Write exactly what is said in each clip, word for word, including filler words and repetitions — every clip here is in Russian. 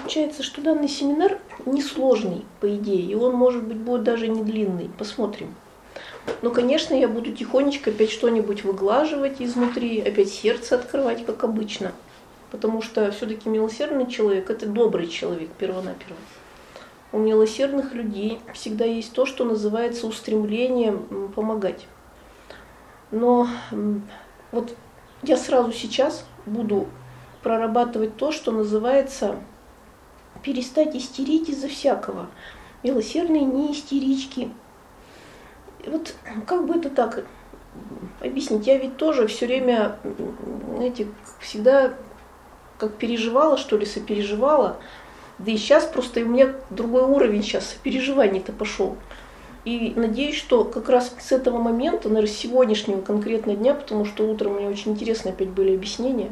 получается, что данный семинар несложный, по идее, и он, может быть, будет даже не длинный. Посмотрим. Но, конечно, я буду тихонечко опять что-нибудь выглаживать изнутри, опять сердце открывать, как обычно. Потому что все-таки милосердный человек – это добрый человек, первонаперво. У милосердных людей всегда есть то, что называется устремлением помогать. Но вот я сразу сейчас буду прорабатывать то, что называется перестать истерить из-за всякого. Милосердные не истерички. Вот как бы это так объяснить? Я ведь тоже все время, знаете, всегда как переживала, что ли, сопереживала. Да и сейчас просто у меня другой уровень сейчас сопереживаний-то пошел. И надеюсь, что как раз с этого момента, наверное, с сегодняшнего конкретного дня, потому что утром у меня очень интересные опять были объяснения,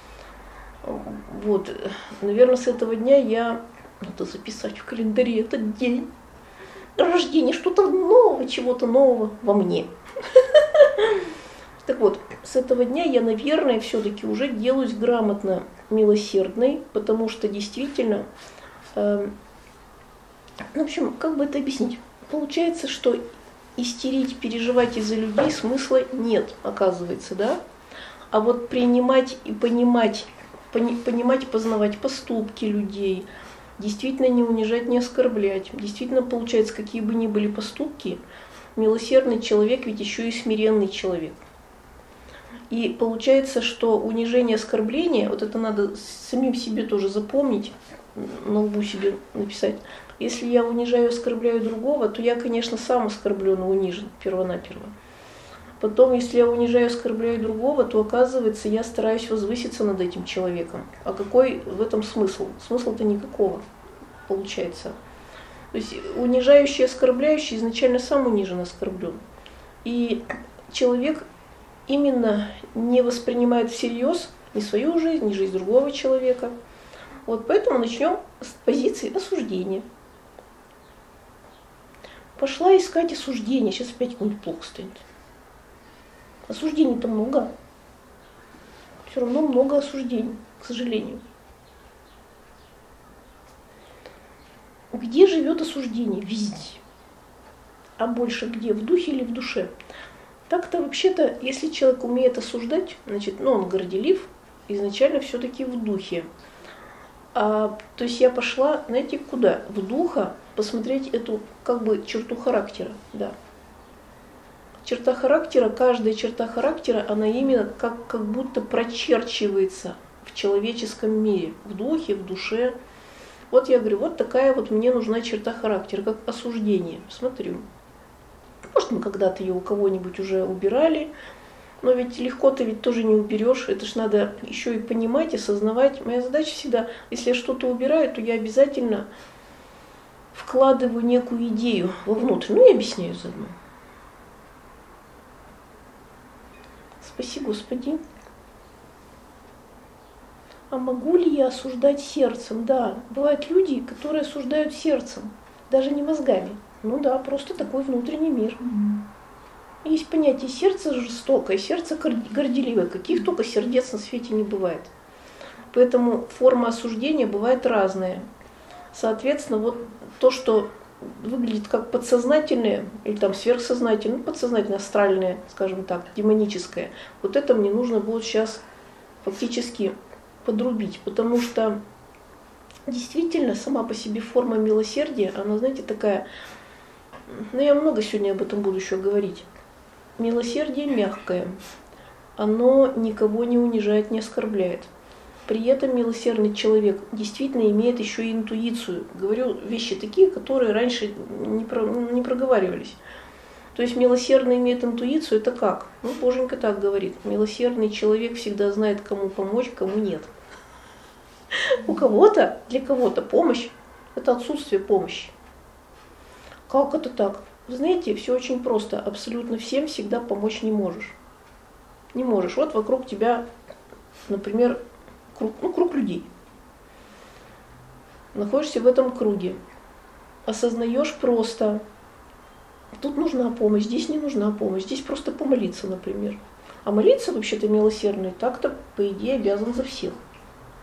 вот, наверное, с этого дня я, надо записать в календаре этот день рождения, что-то нового, чего-то нового во мне. Так вот, с этого дня я, наверное, все-таки уже делаюсь грамотно милосердной, потому что действительно, э, в общем, как бы это объяснить? Получается, что истерить, переживать из-за людей смысла нет, оказывается, да? А вот принимать и понимать, пони, понимать и познавать поступки людей, действительно не унижать, не оскорблять, действительно, получается, какие бы ни были поступки, милосердный человек ведь еще и смиренный человек. И получается, что унижение, оскорбление, вот это надо самим себе тоже запомнить, на лбу себе написать. Если я унижаю и оскорбляю другого, то я, конечно, сам оскорблен и унижен первонаперво. Потом, если я унижаю и оскорбляю другого, то, оказывается, я стараюсь возвыситься над этим человеком. А какой в этом смысл? Смысла-то никакого, получается. То есть унижающий и оскорбляющий изначально сам унижен и оскорблен. И человек именно не воспринимает всерьез ни свою жизнь, ни жизнь другого человека. Вот поэтому начнем с позиции осуждения. Пошла искать осуждение. Сейчас опять будет плохо станет. Осуждений-то много. Все равно много осуждений, к сожалению. Где живет осуждение? Везде. А больше где? В духе или в душе? Так-то вообще-то, если человек умеет осуждать, значит, ну, он горделив, изначально все-таки в духе. А, то есть я пошла, знаете, куда? В духа посмотреть эту как бы черту характера, да. Черта характера, каждая черта характера, она именно как, как будто прочерчивается в человеческом мире, в духе, в душе. Вот я говорю, вот такая вот мне нужна черта характера, как осуждение. Смотрю. Может, мы когда-то ее у кого-нибудь уже убирали, но ведь легко-то ведь тоже не уберешь. Это ж надо еще и понимать, осознавать. Моя задача всегда, если я что-то убираю, то я обязательно вкладываю некую идею вовнутрь. Ну и объясняю заодно. Спаси Господи. А могу ли я осуждать сердцем? Да, бывают люди, которые осуждают сердцем, даже не мозгами. Ну да, просто такой внутренний мир. Есть понятие сердца жестокое, сердце горделивое. Каких только сердец на свете не бывает. Поэтому форма осуждения бывает разная. Соответственно, вот то, что выглядит как подсознательное, или там сверхсознательное, ну, подсознательное, астральное, скажем так, демоническое, вот это мне нужно будет сейчас фактически подрубить, потому что действительно сама по себе форма милосердия, она, знаете, такая, ну я много сегодня об этом буду еще говорить. Милосердие мягкое, оно никого не унижает, не оскорбляет. При этом милосердный человек действительно имеет еще и интуицию. Говорю вещи такие, которые раньше не, про, не проговаривались. То есть милосердный имеет интуицию, это как? Ну, Боженька так говорит. Милосердный человек всегда знает, кому помочь, кому нет. У кого-то, для кого-то помощь – это отсутствие помощи. Как это так? Вы знаете, все очень просто. Абсолютно всем всегда помочь не можешь. Не можешь. Вот вокруг тебя, например, круг, ну, круг людей. Находишься в этом круге. Осознаешь просто, тут нужна помощь, здесь не нужна помощь, здесь просто помолиться, например. А молиться вообще-то милосердный так-то, по идее, обязан за всех.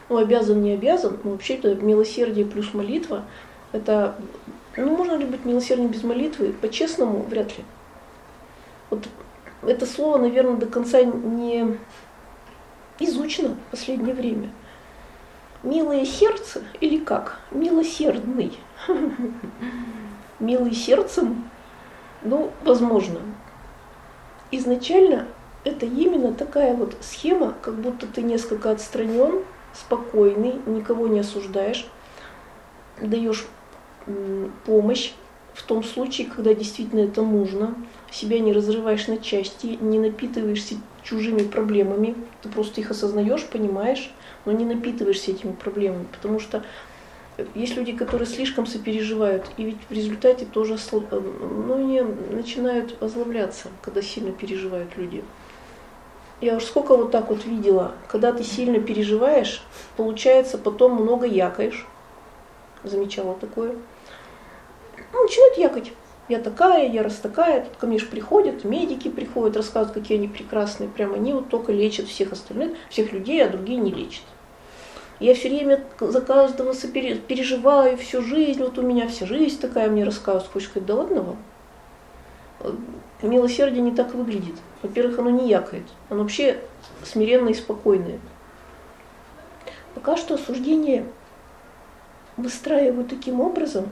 Ну, обязан, не обязан, но вообще-то милосердие плюс молитва, это, ну, можно ли быть милосердным без молитвы? По-честному, вряд ли. Вот это слово, наверное, до конца не изучено в последнее время. Милое сердце или как? Милосердный. Милый сердцем? Ну, возможно. Изначально это именно такая вот схема, как будто ты несколько отстранен, спокойный, никого не осуждаешь, даешь помощь в том случае, когда действительно это нужно, себя не разрываешь на части, не напитываешься чужими проблемами, ты просто их осознаешь, понимаешь, но не напитываешься этими проблемами, потому что есть люди, которые слишком сопереживают, и ведь в результате тоже ну, они начинают озлобляться, когда сильно переживают люди. Я уж сколько вот так вот видела, когда ты сильно переживаешь, получается, потом много якаешь. Замечала такое. Ну, начинают якать. Я такая, я раз такая. Тут ко мне же приходят, медики приходят, рассказывают, какие они прекрасные. Прямо они вот только лечат всех остальных, всех людей, а другие не лечат. Я все время за каждого переживаю всю жизнь. Вот у меня вся жизнь такая, мне рассказывают. Хочешь сказать, да ладно вам? Милосердие не так выглядит. Во-первых, оно не якает. Оно вообще смиренное и спокойное. Пока что осуждение выстраиваю таким образом,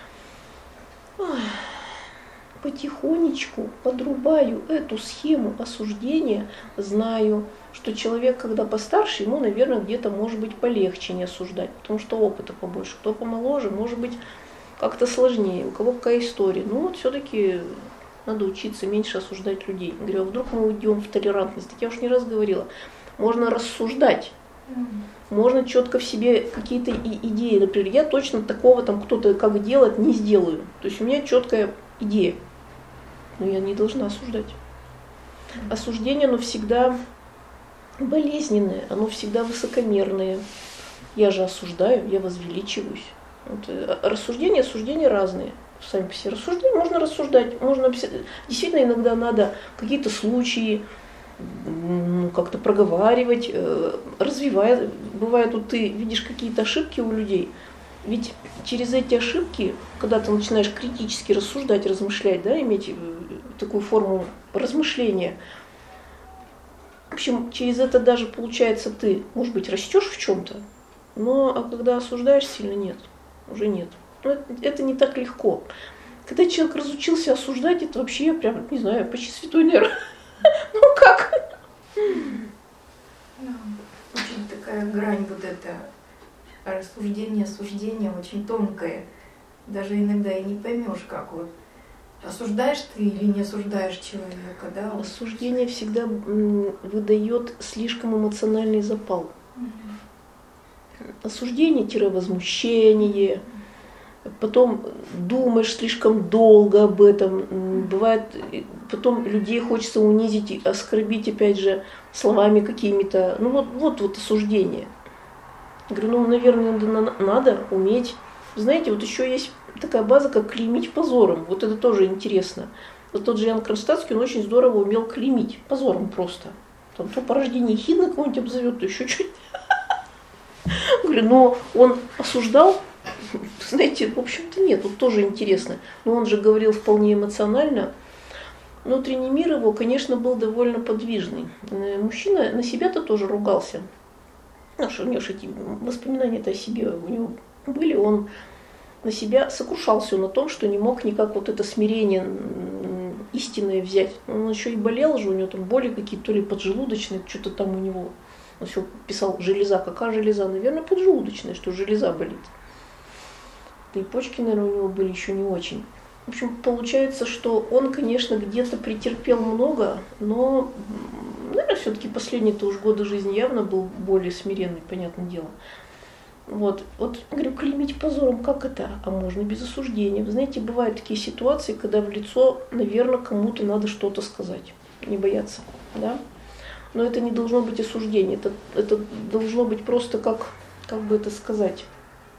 потихонечку подрубаю эту схему осуждения, знаю, что человек, когда постарше, ему, наверное, где-то может быть полегче не осуждать, потому что опыта побольше. Кто помоложе, может быть, как-то сложнее, у кого какая история. Ну вот все-таки надо учиться меньше осуждать людей. Говорю, а вдруг мы уйдем в толерантность? Так я уж не раз говорила, можно рассуждать. Можно четко в себе какие-то идеи, например, я точно такого там кто-то как делать не сделаю. То есть у меня четкая идея, но я не должна осуждать. Осуждение, оно всегда болезненное, оно всегда высокомерное. Я же осуждаю, я возвеличиваюсь. Вот, рассуждения, осуждения разные. Сами по себе рассуждения можно рассуждать, можно действительно иногда надо какие-то случаи ну, как-то проговаривать, развивать. Бывает, вот ты видишь какие-то ошибки у людей, ведь через эти ошибки, когда ты начинаешь критически рассуждать, размышлять, да, иметь такую форму размышления, в общем, через это даже, получается, ты, может быть, растешь в чем-то, но а когда осуждаешь сильно, нет, уже нет. Но это, это не так легко. Когда человек разучился осуждать, это вообще, прям, не знаю, почти святой нерв. Ну как? Очень такая грань вот эта рассуждение, осуждение очень тонкое. Даже иногда и не поймешь, как вот осуждаешь ты или не осуждаешь человека, да? Осуждение всегда выдает слишком эмоциональный запал. Угу. Осуждение-возмущение. Потом думаешь слишком долго об этом, бывает, потом людей хочется унизить, оскорбить, опять же, словами какими-то, ну вот, вот, вот осуждение. Говорю, ну, наверное, надо, надо уметь. Знаете, вот еще есть такая база, как клеймить позором, вот это тоже интересно. Вот тот же Иоанн Кронштадтский, он очень здорово умел клеймить позором просто. Там то по рождению Хидна кого-нибудь обзовет, то еще что-нибудь. Говорю, но он осуждал. Знаете, в общем-то нет, вот тоже интересно. Но он же говорил вполне эмоционально. Внутренний мир его, конечно, был довольно подвижный. Мужчина на себя-то тоже ругался. Ну, что у него же эти воспоминания-то о себе у него были. Он на себя сокрушался на том, что не мог никак вот это смирение истинное взять. Он еще и болел же, у него там боли какие-то, то ли поджелудочные, что-то там у него. Он все писал, железа. Какая железа? Наверное, поджелудочная, что железа болит. Да и почки, наверное, у него были еще не очень. В общем, получается, что он, конечно, где-то претерпел много, но, наверное, все-таки последние-то уж годы жизни явно был более смиренный, понятное дело. Вот, вот, говорю, клеймить позором, как это? А можно без осуждения. Вы знаете, бывают такие ситуации, когда в лицо, наверное, кому-то надо что-то сказать, не бояться, да? Но это не должно быть осуждение, это, это должно быть просто как, как бы это сказать.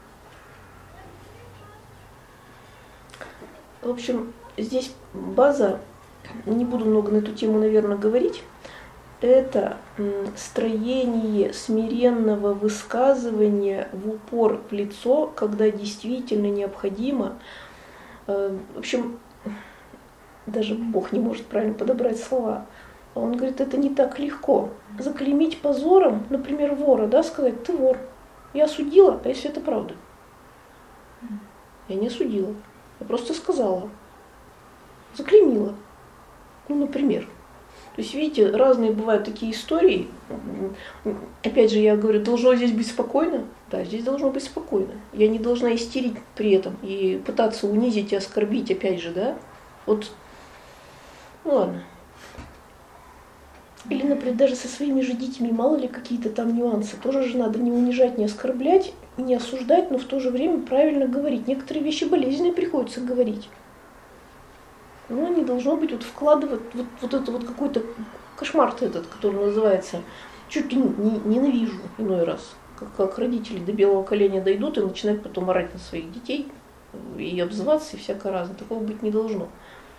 В общем, здесь база, не буду много на эту тему, наверное, говорить, это строение смиренного высказывания в упор в лицо, когда действительно необходимо. В общем, даже Бог не может правильно подобрать слова. Он говорит, это не так легко. Заклеймить позором, например, вора, да, сказать, ты вор. Я осудила, а если это правда? Я не осудила. Я просто сказала. Заклеймила. Ну, например. То есть, видите, разные бывают такие истории. Опять же, я говорю, должно здесь быть спокойно? Да, здесь должно быть спокойно. Я не должна истерить при этом и пытаться унизить и оскорбить, опять же, да? Вот, ну ладно. Или, например, даже со своими же детьми, мало ли какие-то там нюансы. Тоже же надо не унижать, не оскорблять, не осуждать, но в то же время правильно говорить. Некоторые вещи болезненные приходится говорить. Но не должно быть вот вкладывать вот, вот это вот какой-то кошмар этот, который называется чуть ли не ненавижу иной раз. Как, как родители до белого коленя дойдут и начинают потом орать на своих детей и обзываться, и всякое разное. Такого быть не должно.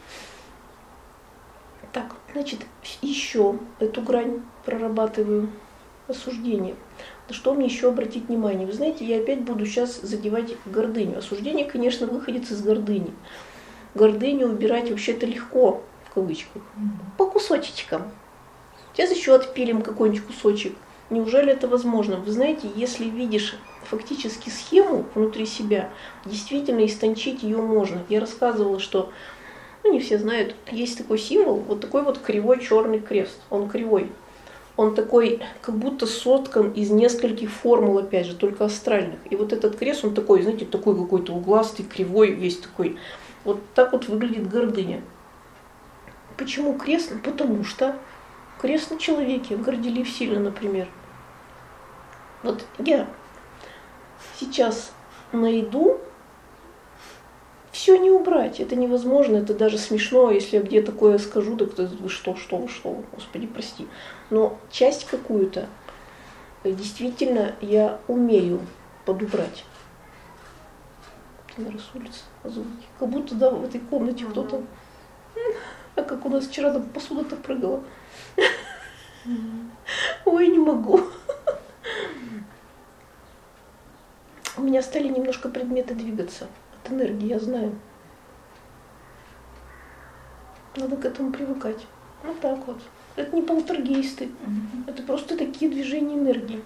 Так, значит, еще эту грань прорабатываю, осуждение. На что мне еще обратить внимание? Вы знаете, я опять буду сейчас задевать гордыню. Осуждение, конечно, выходит из гордыни. Гордыню убирать вообще-то легко, в кавычках, по кусочечкам. Сейчас еще отпилим какой-нибудь кусочек. Неужели это возможно? Вы знаете, если видишь фактически схему внутри себя, действительно истончить ее можно. Я рассказывала, что, ну не все знают, есть такой символ, вот такой вот кривой черный крест. Он кривой. Он такой, как будто соткан из нескольких формул, опять же, только астральных. И вот этот крест, он такой, знаете, такой какой-то угластый, кривой, весь такой. Вот так вот выглядит гордыня. Почему крест? Потому что крест на человеке, горделив сильно, например. Вот я сейчас найду, все не убрать, это невозможно, это даже смешно, если я где такое скажу, так вы что, что, вы что, Господи, прости. Но часть какую-то действительно я умею подубрать. Наверное, с улицы звуки. Как будто да, в этой комнате mm-hmm. кто-то, а как у нас вчера там посуда-то прыгала. Mm-hmm. Ой, не могу. У меня стали немножко предметы двигаться от энергии, я знаю. Надо к этому привыкать. Вот так вот. Это не полтергейсты, mm-hmm. это просто такие движения энергии.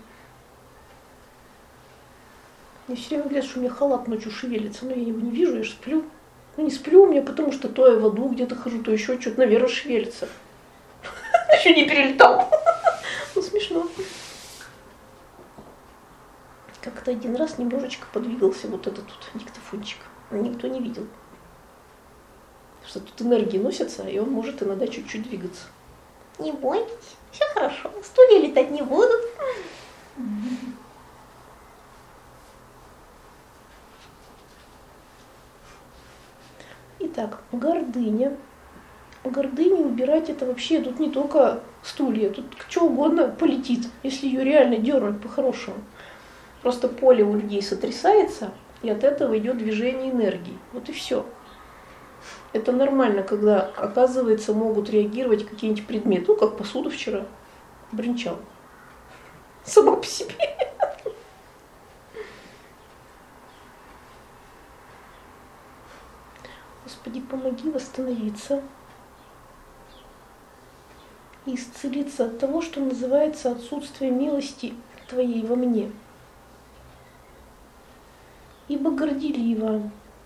Мне все время говорят, что у меня халат ночью шевелится, но я его не вижу, я же сплю. Ну не сплю у меня, потому что то я в аду где-то хожу, то еще что-то, наверное, шевелится. Еще не перелетал. Ну смешно. Как-то один раз немножечко подвигался вот этот вот диктофончик. Никто не видел. Потому что тут энергии носятся, и он может иногда чуть-чуть двигаться. Не бойтесь, все хорошо, стулья летать не будут. Итак, гордыня. Гордыню убирать это вообще, тут не только стулья, тут что угодно полетит, если ее реально дернуть по-хорошему. Просто поле у людей сотрясается, и от этого идет движение энергии. Вот и все. Это нормально, когда, оказывается, могут реагировать какие-нибудь предметы. Ну, как посуда вчера бренчала. Сама по себе. Господи, помоги восстановиться и исцелиться от того, что называется отсутствие милости Твоей во мне. Ибо горделива.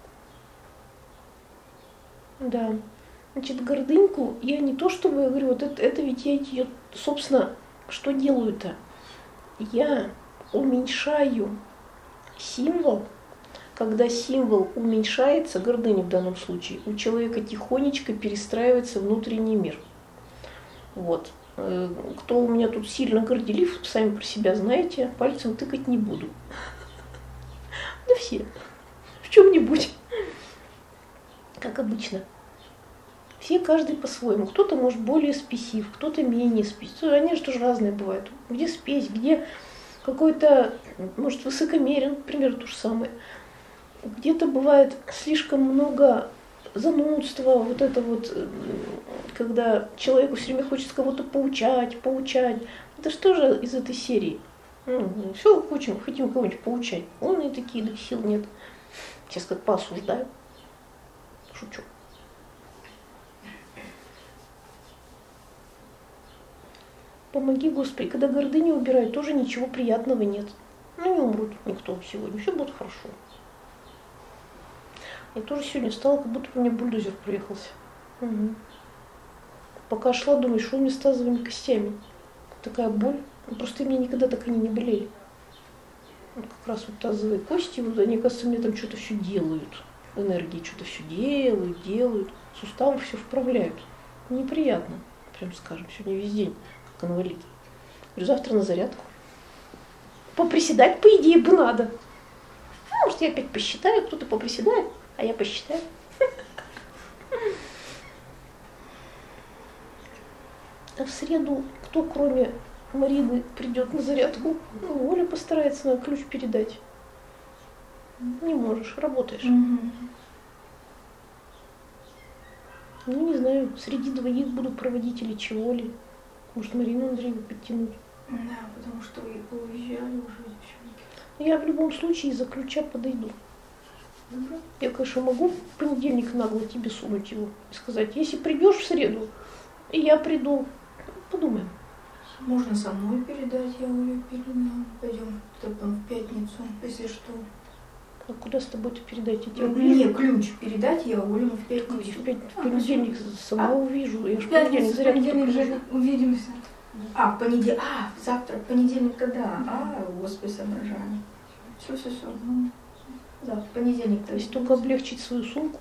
Да. Значит, гордыньку я не то чтобы, я говорю, вот это, это ведь я ее, собственно, что делаю-то? Я уменьшаю символ. Когда символ уменьшается, гордыня в данном случае, у человека тихонечко перестраивается внутренний мир. Вот. Кто у меня тут сильно горделив, сами про себя знаете, пальцем тыкать не буду. Да все. В чем-нибудь. Как обычно. Все, каждый по-своему. Кто-то может более спесив, кто-то менее спесив. Они же тоже разные бывают. Где спесь, где какой-то, может, высокомерен, например, то же самое. Где-то бывает слишком много занудство, вот это вот, когда человеку все время хочется кого-то поучать, поучать. Это что же из этой серии? Ну, все хотим, хотим кого-нибудь поучать. Умные такие, да сил нет. Сейчас как поосуждаю. Шучу. Помоги, Господи, когда гордыню убирают, тоже ничего приятного нет. Ну не умрут никто сегодня, все будет хорошо. Я тоже сегодня встала, как будто у меня бульдозер проехался. Угу. Пока шла, думаю, что у меня с тазовыми костями. Такая боль. Ну, просто мне никогда так они не болели. Вот как раз вот тазовые кости, вот они, кажется, мне там что-то все делают. Энергии что-то все делают, делают. Суставы все вправляют. Неприятно, прям скажем, сегодня весь день, как инвалид. Говорю, завтра на зарядку. Поприседать, по идее, бы надо. Ну, может, я опять посчитаю, кто-то поприседает, а я посчитаю. А в среду кто, кроме Марины, придет на зарядку? Ну, Оля постарается на ключ передать. Не можешь, работаешь. Угу. Ну, не знаю, среди двоих буду проводить или чего ли. Может, Марину Андреевну подтянуть. Да, потому что вы уезжали уже, девчонки. Я в любом случае из-за ключа подойду. Добро. Я, конечно, могу в понедельник нагло тебе сунуть его и сказать, если придешь в среду, и я приду, подумаем. Можно со мной передать, я Олю передам. Пойдем потом в пятницу, если что. А куда с тобой-то передать? Я тебя Мне увижу. ключ передать, я Олю в Я пятницу. в, пять- в понедельник сама А? увижу. Я же в В понедельник пятницу, в зарядку понедельник покажу. же увидимся. А, в понедельник. А, завтра, в понедельник когда? А, господи, соображаю. Все, все, все. Да, в понедельник. То Если есть только облегчить свою сумку,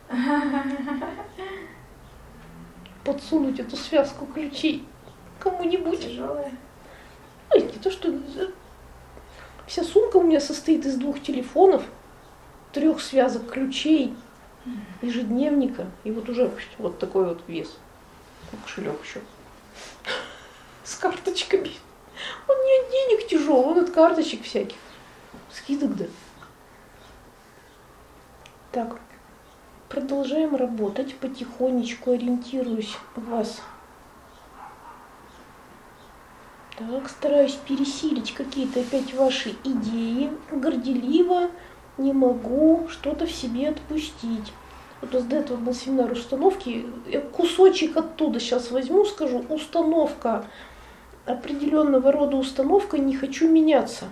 подсунуть эту связку ключей кому-нибудь. Тяжелая. Ой, не то, что вся сумка у меня состоит из двух телефонов, трех связок ключей, ежедневника, и вот уже вот такой вот вес. Кошелек еще. С карточками. Он не от денег тяжелый, он от карточек всяких. Скидок, да. Так, продолжаем работать, потихонечку ориентируюсь в вас. Так, стараюсь пересилить какие-то опять ваши идеи. Горделиво не могу что-то в себе отпустить. Вот у нас до этого был семинар установки. Я кусочек оттуда сейчас возьму, скажу, установка, определенного рода установка, не хочу меняться.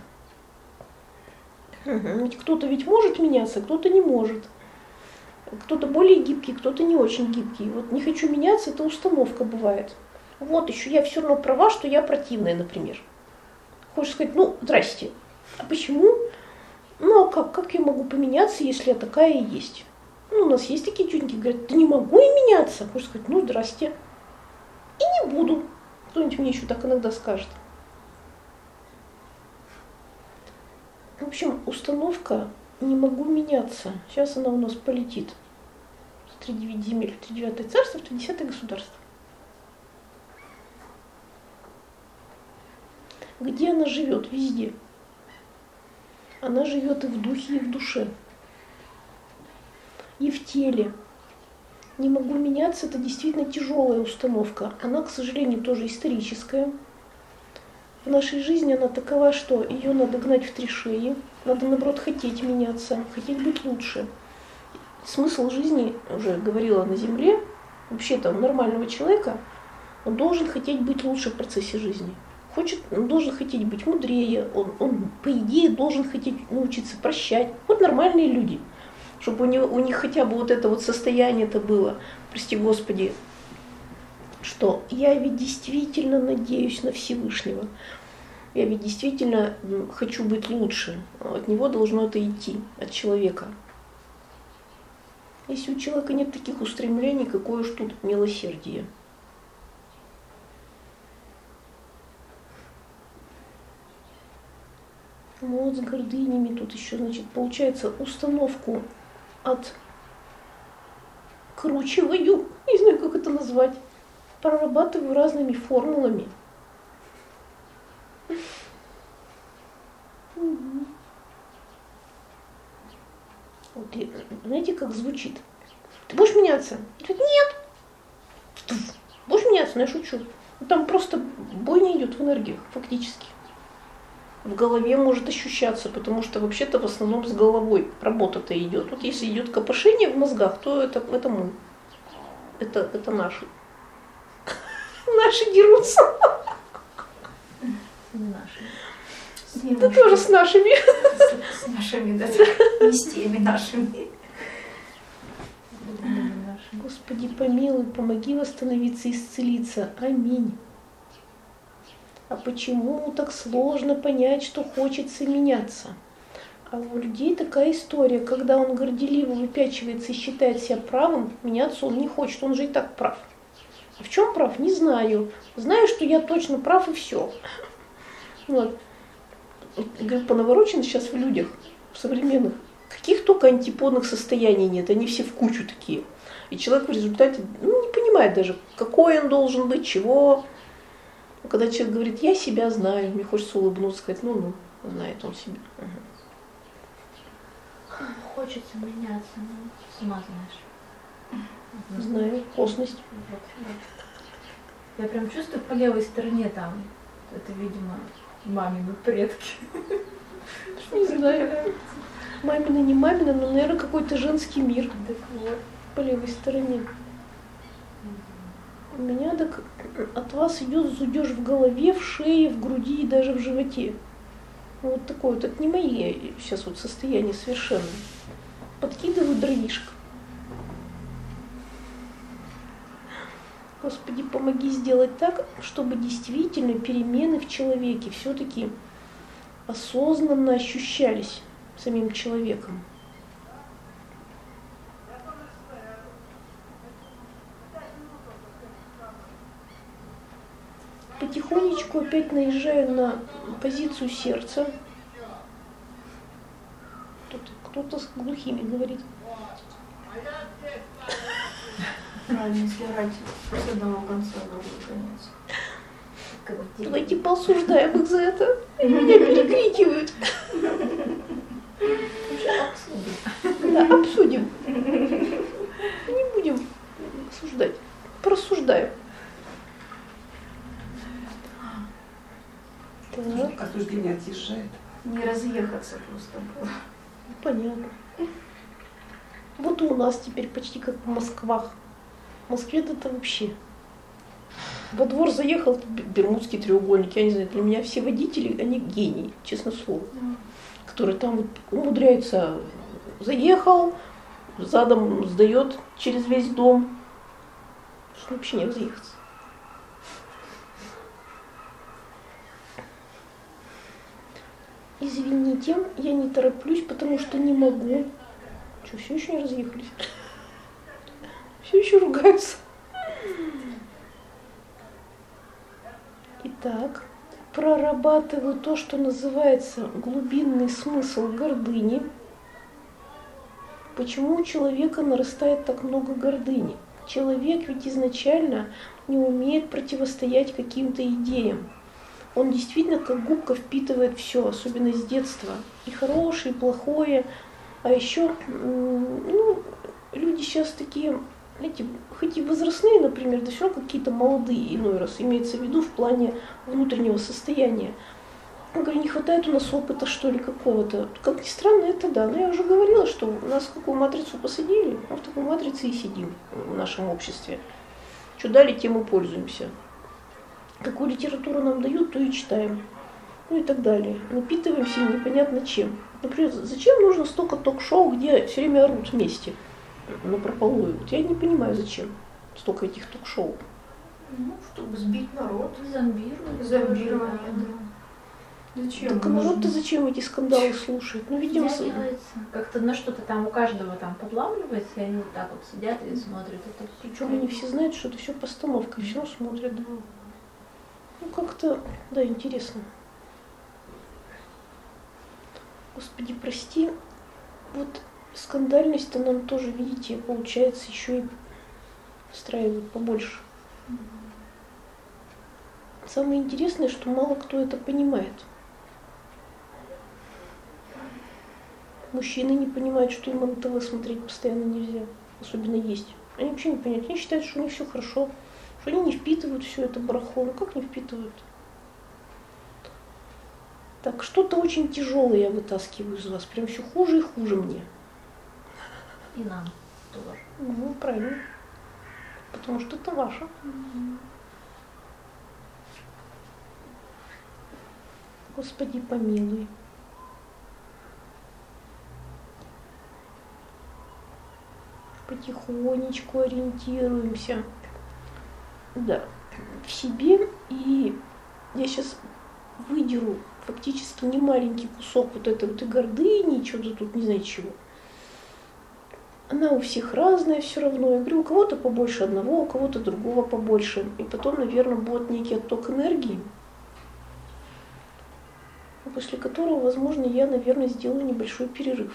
Угу. Ведь кто-то ведь может меняться, кто-то не может. Кто-то более гибкий, кто-то не очень гибкий. Вот не хочу меняться, это установка бывает. Вот еще я все равно права, что я противная, например. Хочешь сказать, ну, здрасте. А почему? Ну, а как? Как я могу поменяться, если я такая и есть? Ну, у нас есть такие тетеньки, говорят, да не могу я меняться. Хочешь сказать, ну, здрасте. И не буду. Кто-нибудь мне еще так иногда скажет. В общем, установка «не могу меняться». Сейчас она у нас полетит. С тридевяти земель в тридевятое царство, в тридесятое государство. Где она живет? Везде. Она живет и в духе, и в душе. И в теле. Не могу меняться, это действительно тяжелая установка. Она, к сожалению, тоже историческая. В нашей жизни она такова, что ее надо гнать в три шеи. Надо, наоборот, хотеть меняться, хотеть быть лучше. Смысл жизни, уже говорила на Земле, вообще-то у нормального человека, он должен хотеть быть лучше в процессе жизни. Хочет, он должен хотеть быть мудрее, он, он, по идее, должен хотеть научиться прощать. Вот нормальные люди, чтобы у, него, у них хотя бы вот это вот состояние-то было, прости Господи, что я ведь действительно надеюсь на Всевышнего, я ведь действительно хочу быть лучше, от него должно это идти, от человека. Если у человека нет таких устремлений, какое уж тут милосердие. Вот с гордынями тут еще, значит, получается установку откручиваю, не знаю, как это назвать, прорабатываю разными формулами. Вот, знаете, как звучит? ты будешь меняться? Он говорит, нет. Будешь меняться? Ну, я шучу. Там просто бойня идет в энергиях, фактически. В голове может ощущаться, потому что вообще-то в основном с головой работа-то идет. Вот если идет копошение в мозгах, то это, это мы. Это, это наши. Наши дерутся. Наши. Да тоже с нашими. С, с нашими, да. Не с теми нашими. Господи, помилуй, помоги восстановиться и исцелиться. Аминь. А почему так сложно понять, что хочется меняться? А у людей такая история, когда он горделиво выпячивается и считает себя правым, меняться он не хочет, он же и так прав. А в чем прав? Не знаю. Знаю, что я точно прав и все. Вот. Говорю, понаворочено сейчас в людях, в современных. Каких только антиподных состояний нет, они все в кучу такие. И человек в результате ну, не понимает даже, какой он должен быть, чего. Когда человек говорит, я себя знаю, мне хочется улыбнуться, сказать, ну-ну, знает он себя. Угу. Хочется меняться, но сама знаешь. Знаю, косность. Вот, вот. Я прям чувствую по левой стороне там, это, видимо, мамины предки. Не знаю. Мамина, не мамина, но, наверное, какой-то женский мир. Так вот. По левой стороне. У меня так от вас идет зудеж в голове, в шее, в груди и даже в животе. Вот такое вот, это не мои сейчас вот состояние совершенно. Подкидываю дровишек. Господи, помоги сделать так, чтобы действительно перемены в человеке все-таки осознанно ощущались самим человеком. Потихонечку опять наезжаю на позицию сердца. Кто-то, кто-то с глухими говорит. Правильно, если орать с одного конца в другой конец. Давайте поосуждаем их за это. Они меня перекрикивают. Да, обсудим. Не будем осуждать. Порассуждаем. Так. Осуждение отъезжает. Не разъехаться просто было. Понятно. Вот и у нас теперь почти как в Москвах. В Москве это вообще. Во двор заехал Бермудский треугольник. Я не знаю, для меня все водители, они гении, честно слово. Которые там вот умудряются, заехал, задом сдает через весь дом. Что вообще не разъехаться. Извините, я не тороплюсь, потому что не могу. Что, все еще не разъехались? Все еще ругаются. Итак, прорабатываю то, что называется глубинный смысл гордыни. Почему у человека нарастает так много гордыни? Человек ведь изначально не умеет противостоять каким-то идеям. Он действительно как губка впитывает все, особенно с детства. И хорошее, и плохое. А еще, ну, люди сейчас такие, знаете, хоть и возрастные, например, да все равно какие-то молодые, иной раз, имеется в виду в плане внутреннего состояния. Я говорю, не хватает у нас опыта, что ли, какого-то. Как ни странно, это да. Но я уже говорила, что нас в какую матрицу посадили, мы в такой матрице и сидим в нашем обществе. Что дали, тем и пользуемся. Какую литературу нам дают, то и читаем. Ну и так далее. Напитываемся непонятно чем. Например, зачем нужно столько ток-шоу, где все время орут вместе? Напропалую. Вот я не понимаю, зачем столько этих ток-шоу. Ну, чтобы сбить народ. Зомбирование. Зомбирование, да. Зачем? Так а народ-то зачем эти скандалы слушает? Ну, видимо, с- Как-то на что-то там у каждого там подламливается, и они вот так вот сидят и смотрят это все. причем они все знают, что это все постановка, и все равно смотрят. Ну, как-то, да, интересно. Господи, прости, вот скандальность-то нам тоже, видите, получается, еще и встраивают побольше. Самое интересное, что мало кто это понимает. Мужчины не понимают, что им эн тэ вэ смотреть постоянно нельзя. особенно есть. Они вообще не понимают, они считают, что у них все хорошо, что они не впитывают все это барахло. Ну как не впитывают? Так, что-то очень тяжелое я вытаскиваю из вас, прям все хуже и хуже мне. И нам тоже. Ну, правильно. Потому что это ваше. Господи, помилуй. Потихонечку ориентируемся. Да, в себе. И я сейчас выдеру фактически не маленький кусок вот этой вот и гордыни, что-то тут не знаю чего. Она у всех разная все равно. Я говорю, у кого-то побольше одного, у кого-то другого побольше. И потом, наверное, будет некий отток энергии, после которого, возможно, я, наверное, сделаю небольшой перерыв.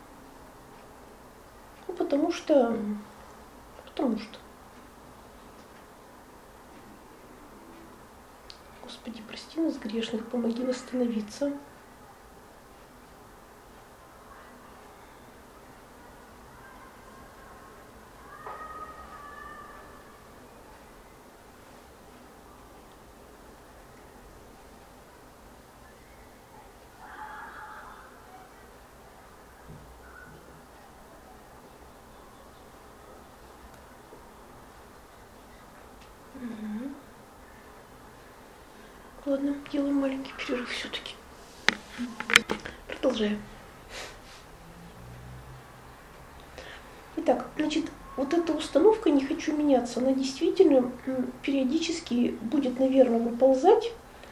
Ну, потому что... Потому что... Господи, прости нас, грешных, помоги восстановиться. Ладно, делаем маленький перерыв все-таки. Продолжаем. Итак, значит, вот эта установка «не хочу меняться», она действительно периодически будет, наверное, выползать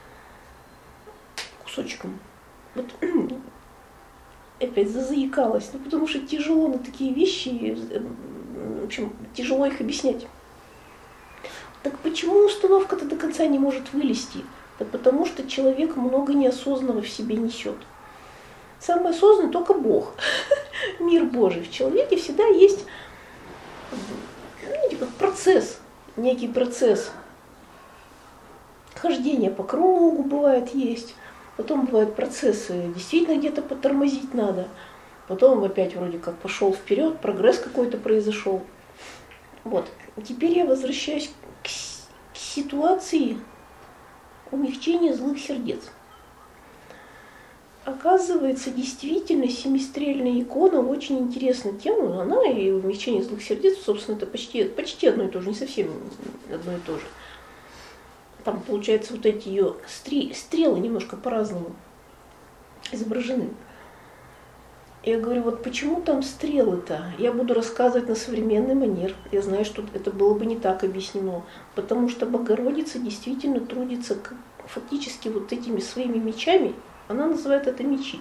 кусочком. Вот опять зазаикалась, ну, потому что тяжело на такие вещи, в общем, тяжело их объяснять. Так почему установка-то до конца не может вылезти? Да потому что человек много неосознанного в себе несет. Самый осознанный только Бог, мир Божий. В человеке всегда есть ну, типа, процесс, некий процесс. Хождение по кругу бывает есть, потом бывают процессы, действительно где-то потормозить надо, потом опять вроде как пошел вперед, прогресс какой-то произошел. Вот. Теперь я возвращаюсь к, к ситуации умягчения злых сердец. Оказывается, действительно, семистрельная икона очень интересна тем, она и умягчение злых сердец, собственно, это почти, почти одно и то же, не совсем одно и то же. Там, получается, вот эти ее стрелы немножко по-разному изображены. Я говорю, вот почему там стрелы-то? Я буду рассказывать на современный манер. Я знаю, что это было бы не так объяснено. Потому что Богородица действительно трудится фактически вот этими своими мечами. Она называет это мечи.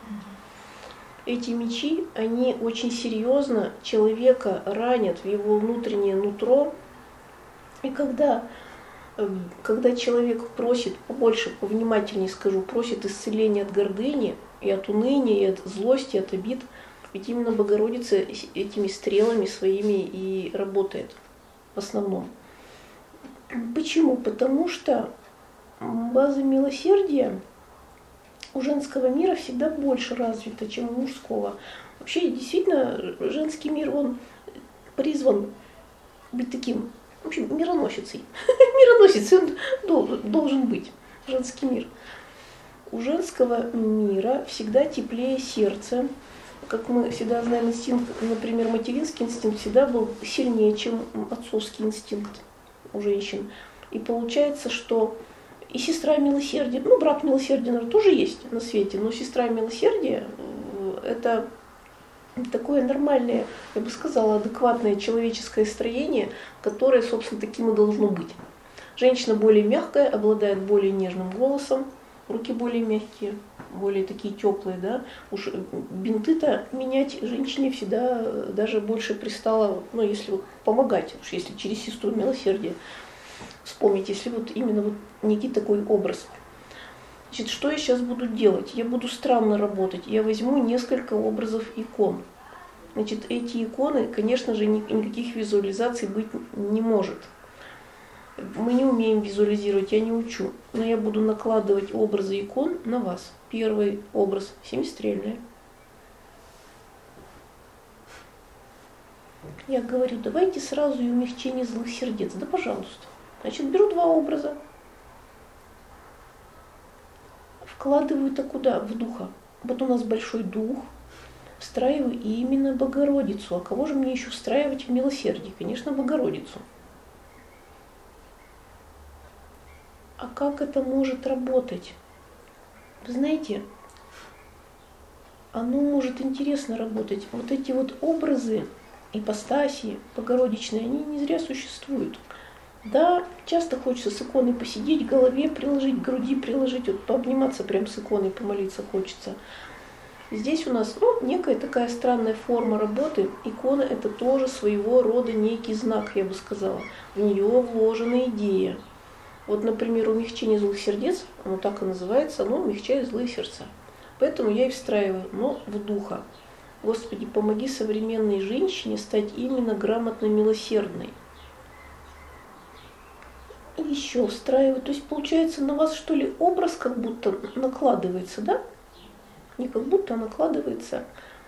Эти мечи, они очень серьезно человека ранят в его внутреннее нутро. И когда, когда человек просит, побольше, повнимательнее скажу, просит исцеления от гордыни, и от уныния, и от злости, от обид, ведь именно Богородица этими стрелами своими и работает в основном. Почему? Потому что база милосердия у женского мира всегда больше развита, чем у мужского. Вообще, действительно, женский мир, он призван быть таким, в общем, мироносицей. Мироносицей он должен быть, женский мир. У женского мира всегда теплее сердце. Как мы всегда знаем, инстинкт, например, материнский инстинкт всегда был сильнее, чем отцовский инстинкт у женщин. И получается, что и сестра милосердия, ну, брат милосердия, наверное, тоже есть на свете, но сестра милосердия – это такое нормальное, я бы сказала, адекватное человеческое строение, которое, собственно, таким и должно быть. Женщина более мягкая, обладает более нежным голосом, руки более мягкие, более такие теплые, да. Уж бинты-то менять женщине всегда даже больше пристало, ну, если вот помогать, уж если через сестру милосердия вспомнить, если вот именно вот некий такой образ. Значит, что я сейчас буду делать? Я буду странно работать. Я возьму несколько образов икон. Значит, эти иконы, конечно же, никаких визуализаций быть не может. Мы не умеем визуализировать, я не учу, но я буду накладывать образы икон на вас. Первый образ семистрельная. Я говорю, давайте сразу и умягчение злых сердец. Да, пожалуйста. Значит, беру два образа, вкладываю-то куда? В духа. Вот у нас большой дух, встраиваю именно Богородицу. А кого же мне еще встраивать в милосердие? Конечно, Богородицу. А как это может работать? Вы знаете, оно может интересно работать. Вот эти вот образы, ипостаси богородичные, они не зря существуют. Да, часто хочется с иконой посидеть, к голове приложить, к груди приложить, вот пообниматься прям с иконой, помолиться хочется. Здесь у нас ну, некая такая странная форма работы. Икона – это тоже своего рода некий знак, я бы сказала. В нее вложена идея. Вот, например, умягчение злых сердец, оно так и называется, оно умягчает злые сердца. Поэтому я и встраиваю, но в духа. Господи, помоги современной женщине стать именно грамотно милосердной. И еще встраиваю. То есть, получается, на вас, что ли, образ как будто накладывается, да? Не как будто, а накладывается.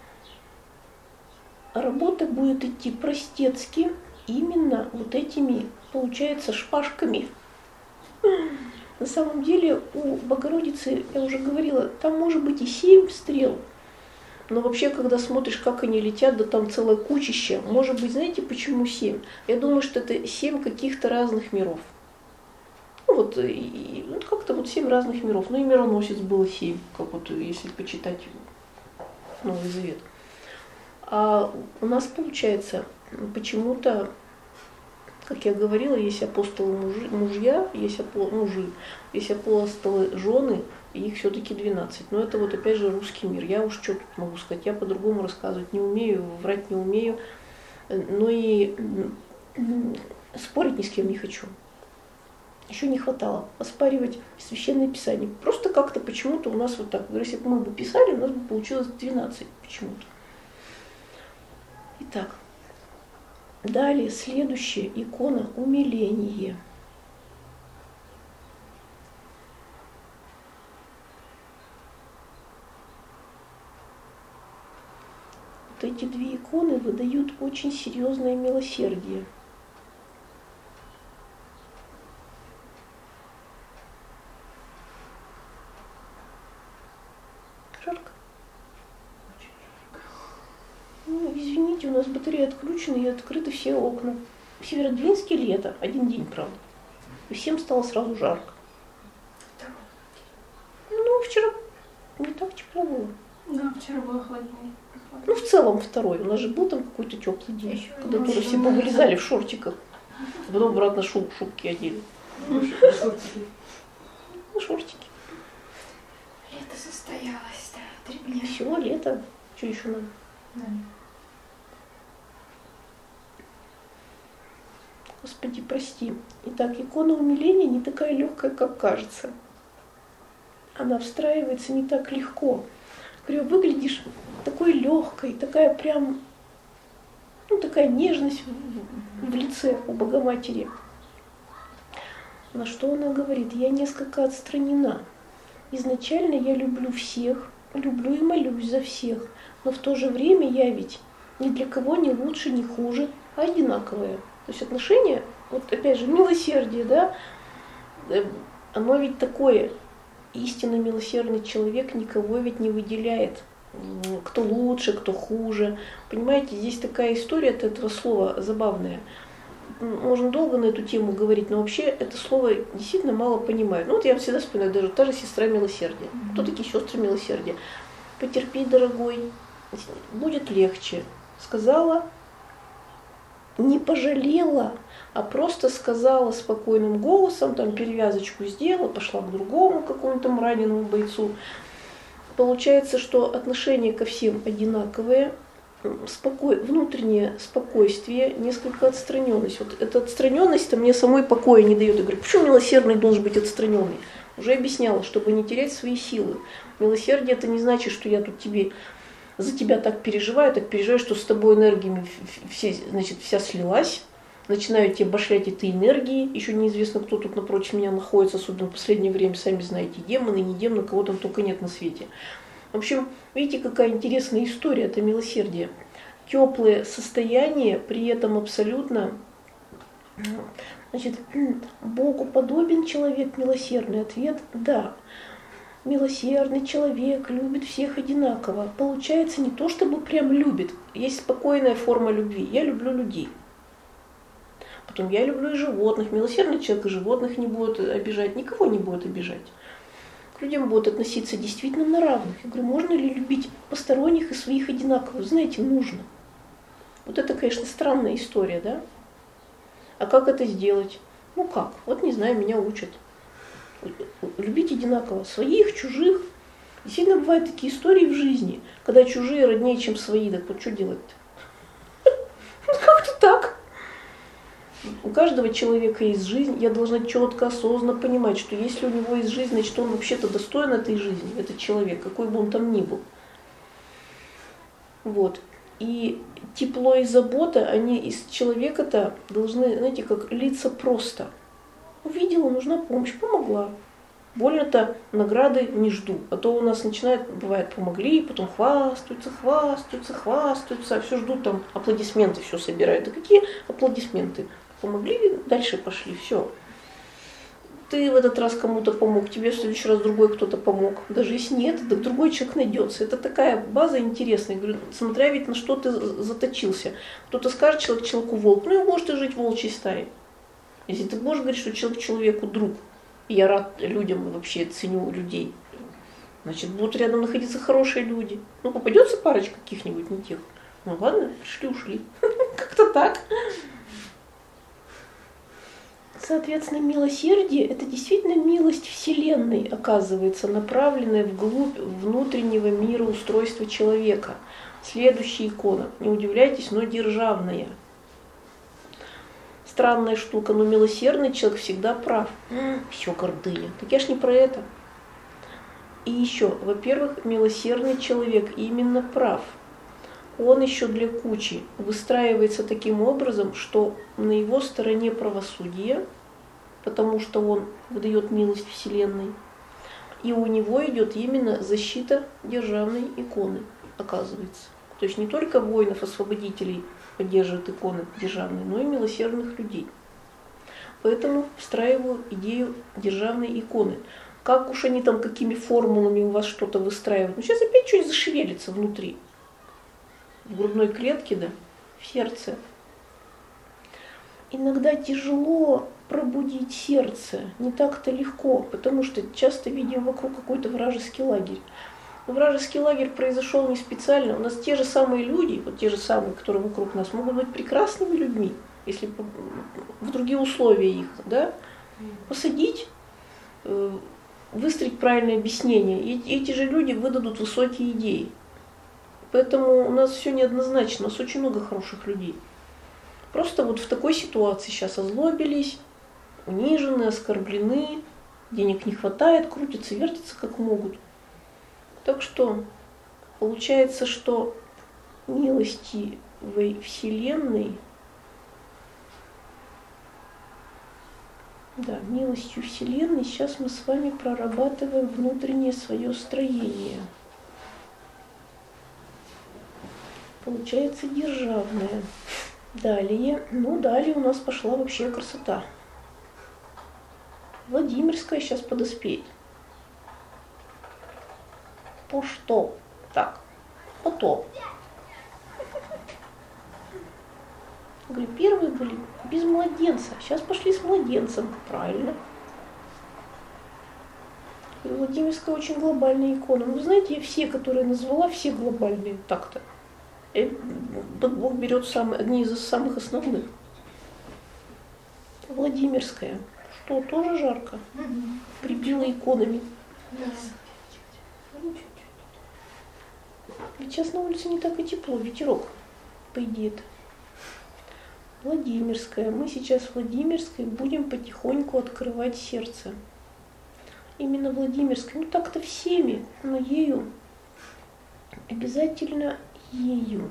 А работа будет идти простецки именно вот этими, получается, шпажками. На самом деле у Богородицы, я уже говорила, там может быть и семь стрел. Но вообще, когда смотришь, как они летят, да там целое кучище. Может быть, знаете, почему семь? Я думаю, что это семь каких-то разных миров. Ну вот, и, ну, как-то вот семь разных миров. Ну и мироносец было семь, как вот, если почитать Новый Завет. А у нас получается почему-то, как я говорила, есть апостолы мужи, мужья, есть апо, мужи, есть апостолы жены, и их все-таки двенадцать. Но это вот опять же русский мир. Я уж что тут могу сказать, я по-другому рассказывать не умею, врать не умею, но и спорить ни с кем не хочу. Еще не хватало оспаривать Священное Писание. Просто как-то почему-то у нас вот так. Если бы мы бы писали, у нас бы получилось двенадцать почему-то. Итак, далее следующая икона умиление. Вот эти две иконы выдают очень серьезное милосердие. Жарко? Ну, извините, у нас батарея отключена и открыты все окна. В Северодвинске лето, один день, правда. И всем стало сразу жарко. Ну, вчера не так тепло было. Да, вчера было холоднее. Ну, в целом второй. У нас же был там какой-то теплый день, еще когда тоже все повылезали в шортиках. Потом обратно шуб, шубки одели. Ну, шортики. Ну, шортики. Лето состоялось, да, три дня. Все, лето. Что еще надо? Да. Господи, прости. Итак, икона умиления не такая легкая, как кажется. Она встраивается не так легко. Говорю, выглядишь такой легкой, такая прям, ну, такая нежность в, в лице у Богоматери. На что она говорит? Я несколько отстранена. Изначально я люблю всех, люблю и молюсь за всех, но в то же время я ведь ни для кого не лучше, не хуже, а одинаковая. То есть отношение, вот опять же, милосердие, да, оно ведь такое. Истинно милосердный человек никого ведь не выделяет, кто лучше, кто хуже. Понимаете, здесь такая история от этого слова забавная. Можно долго на эту тему говорить, но вообще это слово действительно мало понимают. Ну вот я всегда вспоминаю, даже та же сестра милосердия. Кто такие сестры милосердия? Потерпи, дорогой, будет легче. Сказала, не пожалела, а просто сказала спокойным голосом, там перевязочку сделала, пошла к другому какому-то там раненому бойцу. Получается, что отношение ко всем одинаковое, спокой, внутреннее спокойствие, несколько отстраненность. Вот эта отстраненность-то мне самой покоя не дает. Я говорю, почему милосердный должен быть отстраненный? Уже объясняла, чтобы не терять свои силы. Милосердие это не значит, что я тут тебе за тебя так переживаю, так переживаю, что с тобой энергиями все, значит, вся слилась. Начинаю тебе башлять этой энергии, еще неизвестно, кто тут напротив меня находится, особенно в последнее время, сами знаете, демоны, не демоны, кого там только нет на свете. В общем, видите, какая интересная история, это милосердие. теплое состояние, при этом абсолютно, значит, Богу подобен человек милосердный. Ответ – да. Милосердный человек любит всех одинаково. Получается не то, чтобы прям любит. Есть спокойная форма любви. Я люблю людей. Потом я люблю и животных. Милосердный человек и животных не будет обижать, никого не будет обижать. К людям будут относиться действительно на равных. Я говорю, можно ли любить посторонних и своих одинаково? Знаете, нужно. Вот это, конечно, странная история, да? А как это сделать? Ну как? Вот не знаю, меня учат. Любить одинаково. Своих, чужих. Действительно бывают такие истории в жизни, когда чужие роднее, чем свои. Так вот что делать-то? Ну как-то так. У каждого человека есть жизнь. Я должна четко, осознанно понимать, что если у него есть жизнь, значит он вообще-то достоин этой жизни, этот человек, какой бы он там ни был. Вот. И тепло и забота, они из человека-то должны, знаете, как литься просто. Увидела, нужна помощь, помогла. Больно-то награды не жду. А то у нас начинает, бывает, помогли, потом хвастаются, хвастаются, хвастаются, а все ждут там аплодисменты, все собирают. Да какие аплодисменты? Помогли, дальше пошли, все. Ты в этот раз кому-то помог, тебе в следующий раз другой кто-то помог. Даже если нет, так другой человек найдется. Это такая база интересная. Я говорю, смотря ведь на что ты заточился. Кто-то скажет человек человеку волк, ну и можешь ты жить в волчьей стае. Если ты будешь говорить, что человек человеку друг, и я рад людям, вообще ценю людей, значит, будут рядом находиться хорошие люди. Ну, попадется парочка каких-нибудь не тех. Ну ладно, пришли, ушли. Как-то так. Соответственно, милосердие – это действительно милость Вселенной, оказывается, направленная вглубь внутреннего мира устройства человека. Следующая икона. Не удивляйтесь, но державная. Странная штука, но милосердный человек всегда прав. Все гордыня. Так я ж не про это. И еще, во-первых, милосердный человек именно прав. Он еще для кучи выстраивается таким образом, что на его стороне правосудие, потому что он выдает милость Вселенной, и у него идет именно защита державной иконы, оказывается. То есть не только воинов-освободителей поддерживают иконы державные, но и милосердных людей. Поэтому встраиваю идею державной иконы. Как уж они там, какими формулами у вас что-то выстраивают. Ну сейчас опять что-нибудь зашевелится внутри. В грудной клетке, да, в сердце. Иногда тяжело пробудить сердце, не так-то легко, потому что часто видим вокруг какой-то вражеский лагерь. Но вражеский лагерь произошел не специально. У нас те же самые люди, вот те же самые, которые вокруг нас, могут быть прекрасными людьми, если в другие условия их, да, посадить, выстроить правильное объяснение. И эти же люди выдадут высокие идеи. Поэтому у нас все неоднозначно, у нас очень много хороших людей. Просто вот в такой ситуации сейчас озлобились, унижены, оскорблены, денег не хватает, крутятся, вертятся как могут. Так что получается, что милостивой Вселенной, да, милостью Вселенной сейчас мы с вами прорабатываем внутреннее свое строение. Получается державная. Далее, ну далее у нас пошла вообще красота. Владимирская сейчас подоспеет. По что? Так, потом. Говорю, первые были без младенца, сейчас пошли с младенцем, правильно. И Владимирская очень глобальная икона. Ну, знаете, я все, которые назвала, все глобальные так-то. Бог берет самые, одни из самых основных. Владимирская. Что, тоже жарко? Прибила иконами. Ведь сейчас на улице не так и тепло, ветерок, по идее-то. Владимирская. Мы сейчас в Владимирской будем потихоньку открывать сердце. Именно Владимирская. Ну так-то всеми, но ею. Обязательно ею.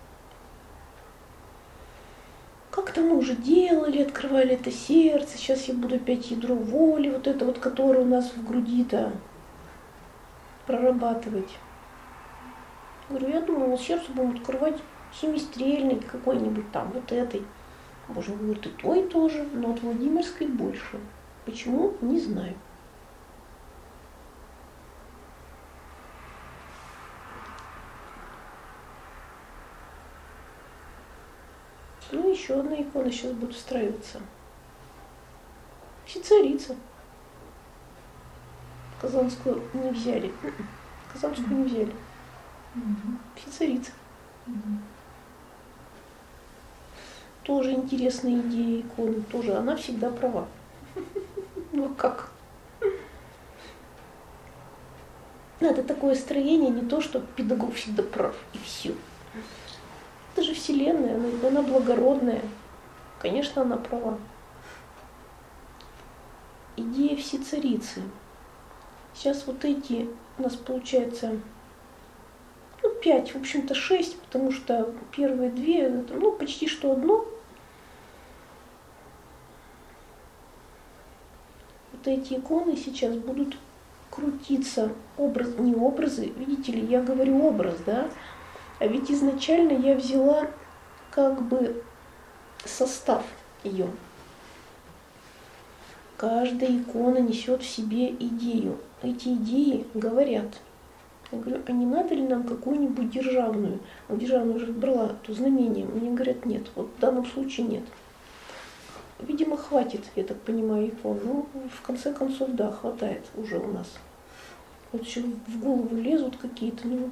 Как-то мы уже делали, открывали это сердце. Сейчас я буду опять ядро воли, вот это вот, которое у нас в груди-то, прорабатывать. Говорю, я думала, сердце будем открывать семистрельной какой-нибудь там, вот этой. Можно говорит и то, и то же, но от Владимирской больше. Почему? Не знаю. Ну, еще одна икона сейчас будет встраиваться. Всецарица. Казанскую не взяли. Казанскую не взяли. Всецарица. Тоже интересная идея иконы. Тоже она всегда права. Ну как? Это такое строение, не то, что педагог всегда прав, и все. Это же Вселенная, она, она благородная. Конечно, она права. Идея всецарицы. Сейчас вот эти у нас получается, ну, пять, в общем-то шесть, потому что первые две, это, ну, почти что одно. Вот эти иконы сейчас будут крутиться, образ, не образы, видите ли, я говорю образ, да, а ведь изначально я взяла как бы состав ее. Каждая икона несет в себе идею. Эти идеи говорят. Я говорю, а не надо ли нам какую-нибудь державную? А державную уже брала, то знамение. Мне говорят, нет. Вот в данном случае нет. Видимо, хватит, я так понимаю, икон. Ну, в конце концов, да, хватает уже у нас. Вот еще в голову лезут какие-то, ну...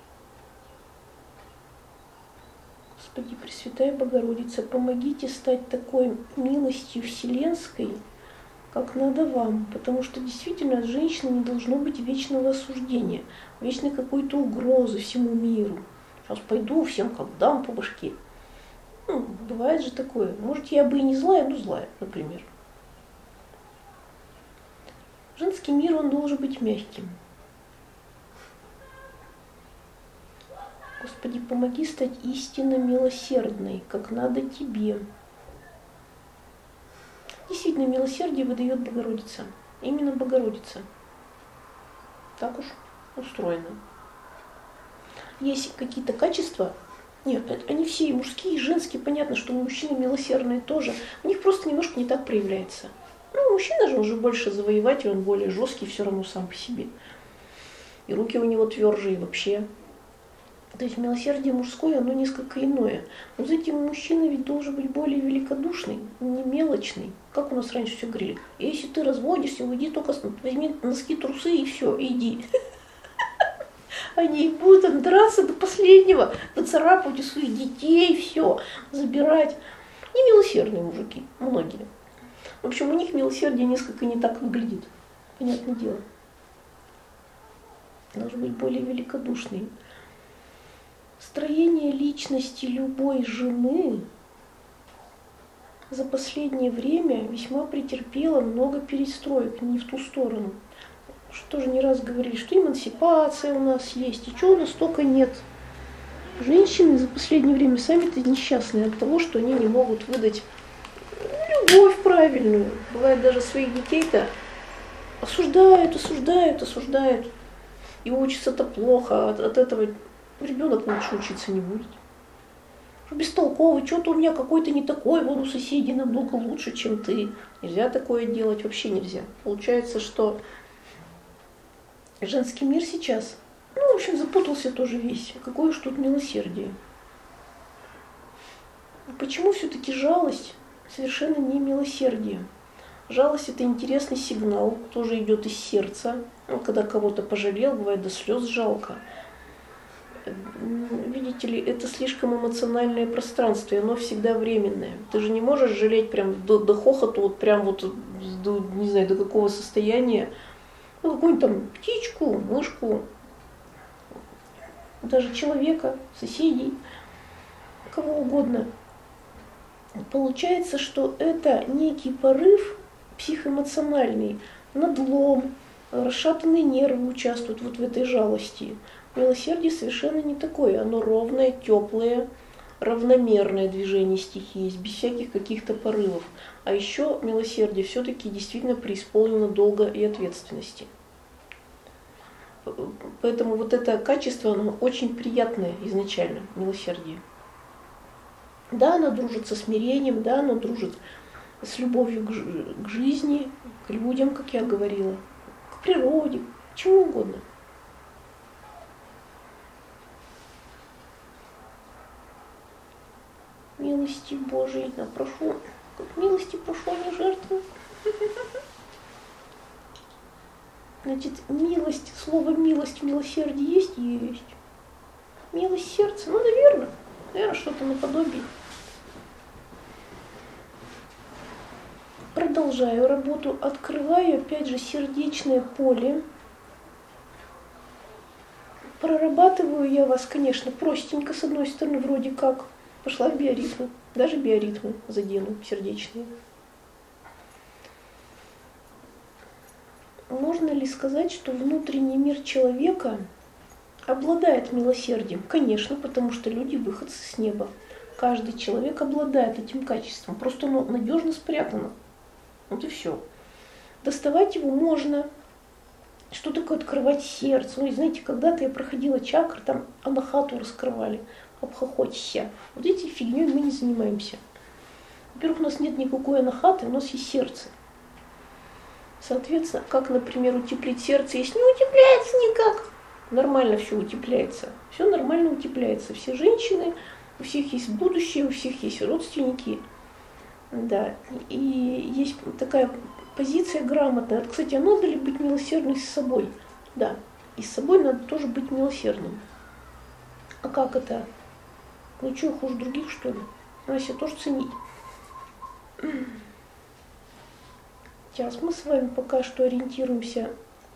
Господи, Пресвятая Богородица, помогите стать такой милостью вселенской, как надо вам, потому что действительно от женщины не должно быть вечного осуждения, вечной какой-то угрозы всему миру. Сейчас пойду, всем как дам по башке. Ну, бывает же такое. Может, я бы и не злая, но злая, например. Женский мир, он должен быть мягким. Господи, помоги стать истинно милосердной, как надо тебе. Действительно, милосердие выдает Богородица. Именно Богородица. Так уж устроено. Есть какие-то качества, нет, они все и мужские, и женские, понятно, что мужчины милосердные тоже, у них просто немножко не так проявляется. Ну, мужчина же уже больше завоеватель, он более жесткий все равно сам по себе. И руки у него тверже, и вообще. То есть милосердие мужское, оно несколько иное. Но за этим мужчина ведь должен быть более великодушный, не мелочный. Как у нас раньше все говорили, если ты разводишься, уйди только, возьми носки, трусы и все, иди. Они будут там драться до последнего, поцарапывать у своих детей, все, забирать. Немилосердные мужики, многие. В общем, у них милосердие несколько не так выглядит. Понятное дело. Должен быть более великодушный. Строение личности любой жены за последнее время весьма претерпело много перестроек, не в ту сторону. Что же не раз говорили, что эмансипация у нас есть, и чего у нас столько нет. Женщины за последнее время сами-то несчастные от того, что они не могут выдать любовь правильную. Бывает, даже своих детей-то осуждают, осуждают, осуждают. И учатся-то плохо, от, от этого ребенок лучше учиться не будет. Бестолковый, что-то у меня какой-то не такой, вон у соседей намного лучше, чем ты. Нельзя такое делать, вообще нельзя. Получается, что женский мир сейчас, ну, в общем, запутался тоже весь. Какое уж тут милосердие. Почему все-таки жалость совершенно не милосердие? Жалость – это интересный сигнал, тоже идет из сердца. Ну, когда кого-то пожалел, бывает до слез жалко. Видите ли, это слишком эмоциональное пространство, и оно всегда временное. Ты же не можешь жалеть прям до, до хохота, вот прям вот, до, не знаю, до какого состояния. Ну, какую-нибудь там птичку, мышку, даже человека, соседей, кого угодно. Получается, что это некий порыв психоэмоциональный, надлом, расшатанные нервы участвуют вот в этой жалости. Милосердие совершенно не такое, оно ровное, теплое, равномерное движение стихии есть, без всяких каких-то порывов. А еще милосердие все-таки действительно преисполнено долга и ответственности. Поэтому вот это качество, оно очень приятное изначально, милосердие. Да, она дружит со смирением, да, она дружит с любовью к, жи- к жизни, к людям, как я говорила, к природе, к чему угодно. Милости Божией, я прошу, как милости прошу, а не жертвы. Значит, милость, слово милость в милосердии есть? Есть. Милость сердца, ну, наверное, наверное, что-то наподобие. Продолжаю работу, открываю, опять же, сердечное поле. Прорабатываю я вас, конечно, простенько, с одной стороны, вроде как. Пошла в биоритмы, даже биоритмы задену, сердечные. Можно ли сказать, что внутренний мир человека обладает милосердием? Конечно, потому что люди выходцы с неба. Каждый человек обладает этим качеством, просто оно надежно спрятано. Вот и все. Доставать его можно. Что такое открывать сердце? Ну, знаете, когда-то я проходила чакры, там анахату раскрывали, обхохочься. Вот этой фигней мы не занимаемся. Во-первых, у нас нет никакой анахаты, у нас есть сердце. Соответственно, как, например, утеплить сердце, если не утепляется никак, нормально все утепляется. Все нормально утепляется. Все женщины, у всех есть будущее, у всех есть родственники. Да, и есть такая позиция грамотная. Кстати, а надо ли быть милосердным с собой? Да, и с собой надо тоже быть милосердным. А как это? Ну что, хуже других, что ли? Надо себя тоже ценить. Сейчас мы с вами пока что ориентируемся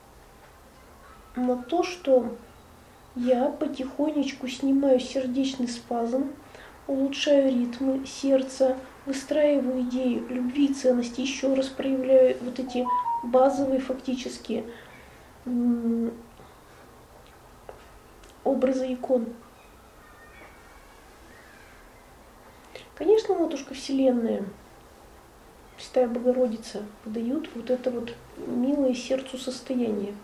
на то, что я потихонечку снимаю сердечный спазм, улучшаю ритмы сердца, выстраиваю идеи любви и ценности, еще раз проявляю вот эти базовые фактически образы икон. Конечно, Матушка Вселенная, Пресвятая Богородица подают вот это вот милое сердцу состояние.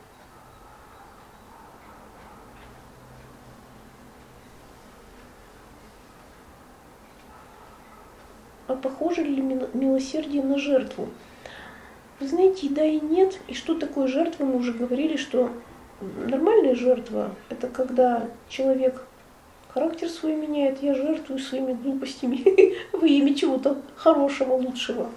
А похоже ли милосердие на жертву? Вы знаете, и да, и нет. И что такое жертва? Мы уже говорили, что нормальная жертва – это когда человек характер свой меняет, я жертвую своими глупостями во имя чего-то хорошего, лучшего.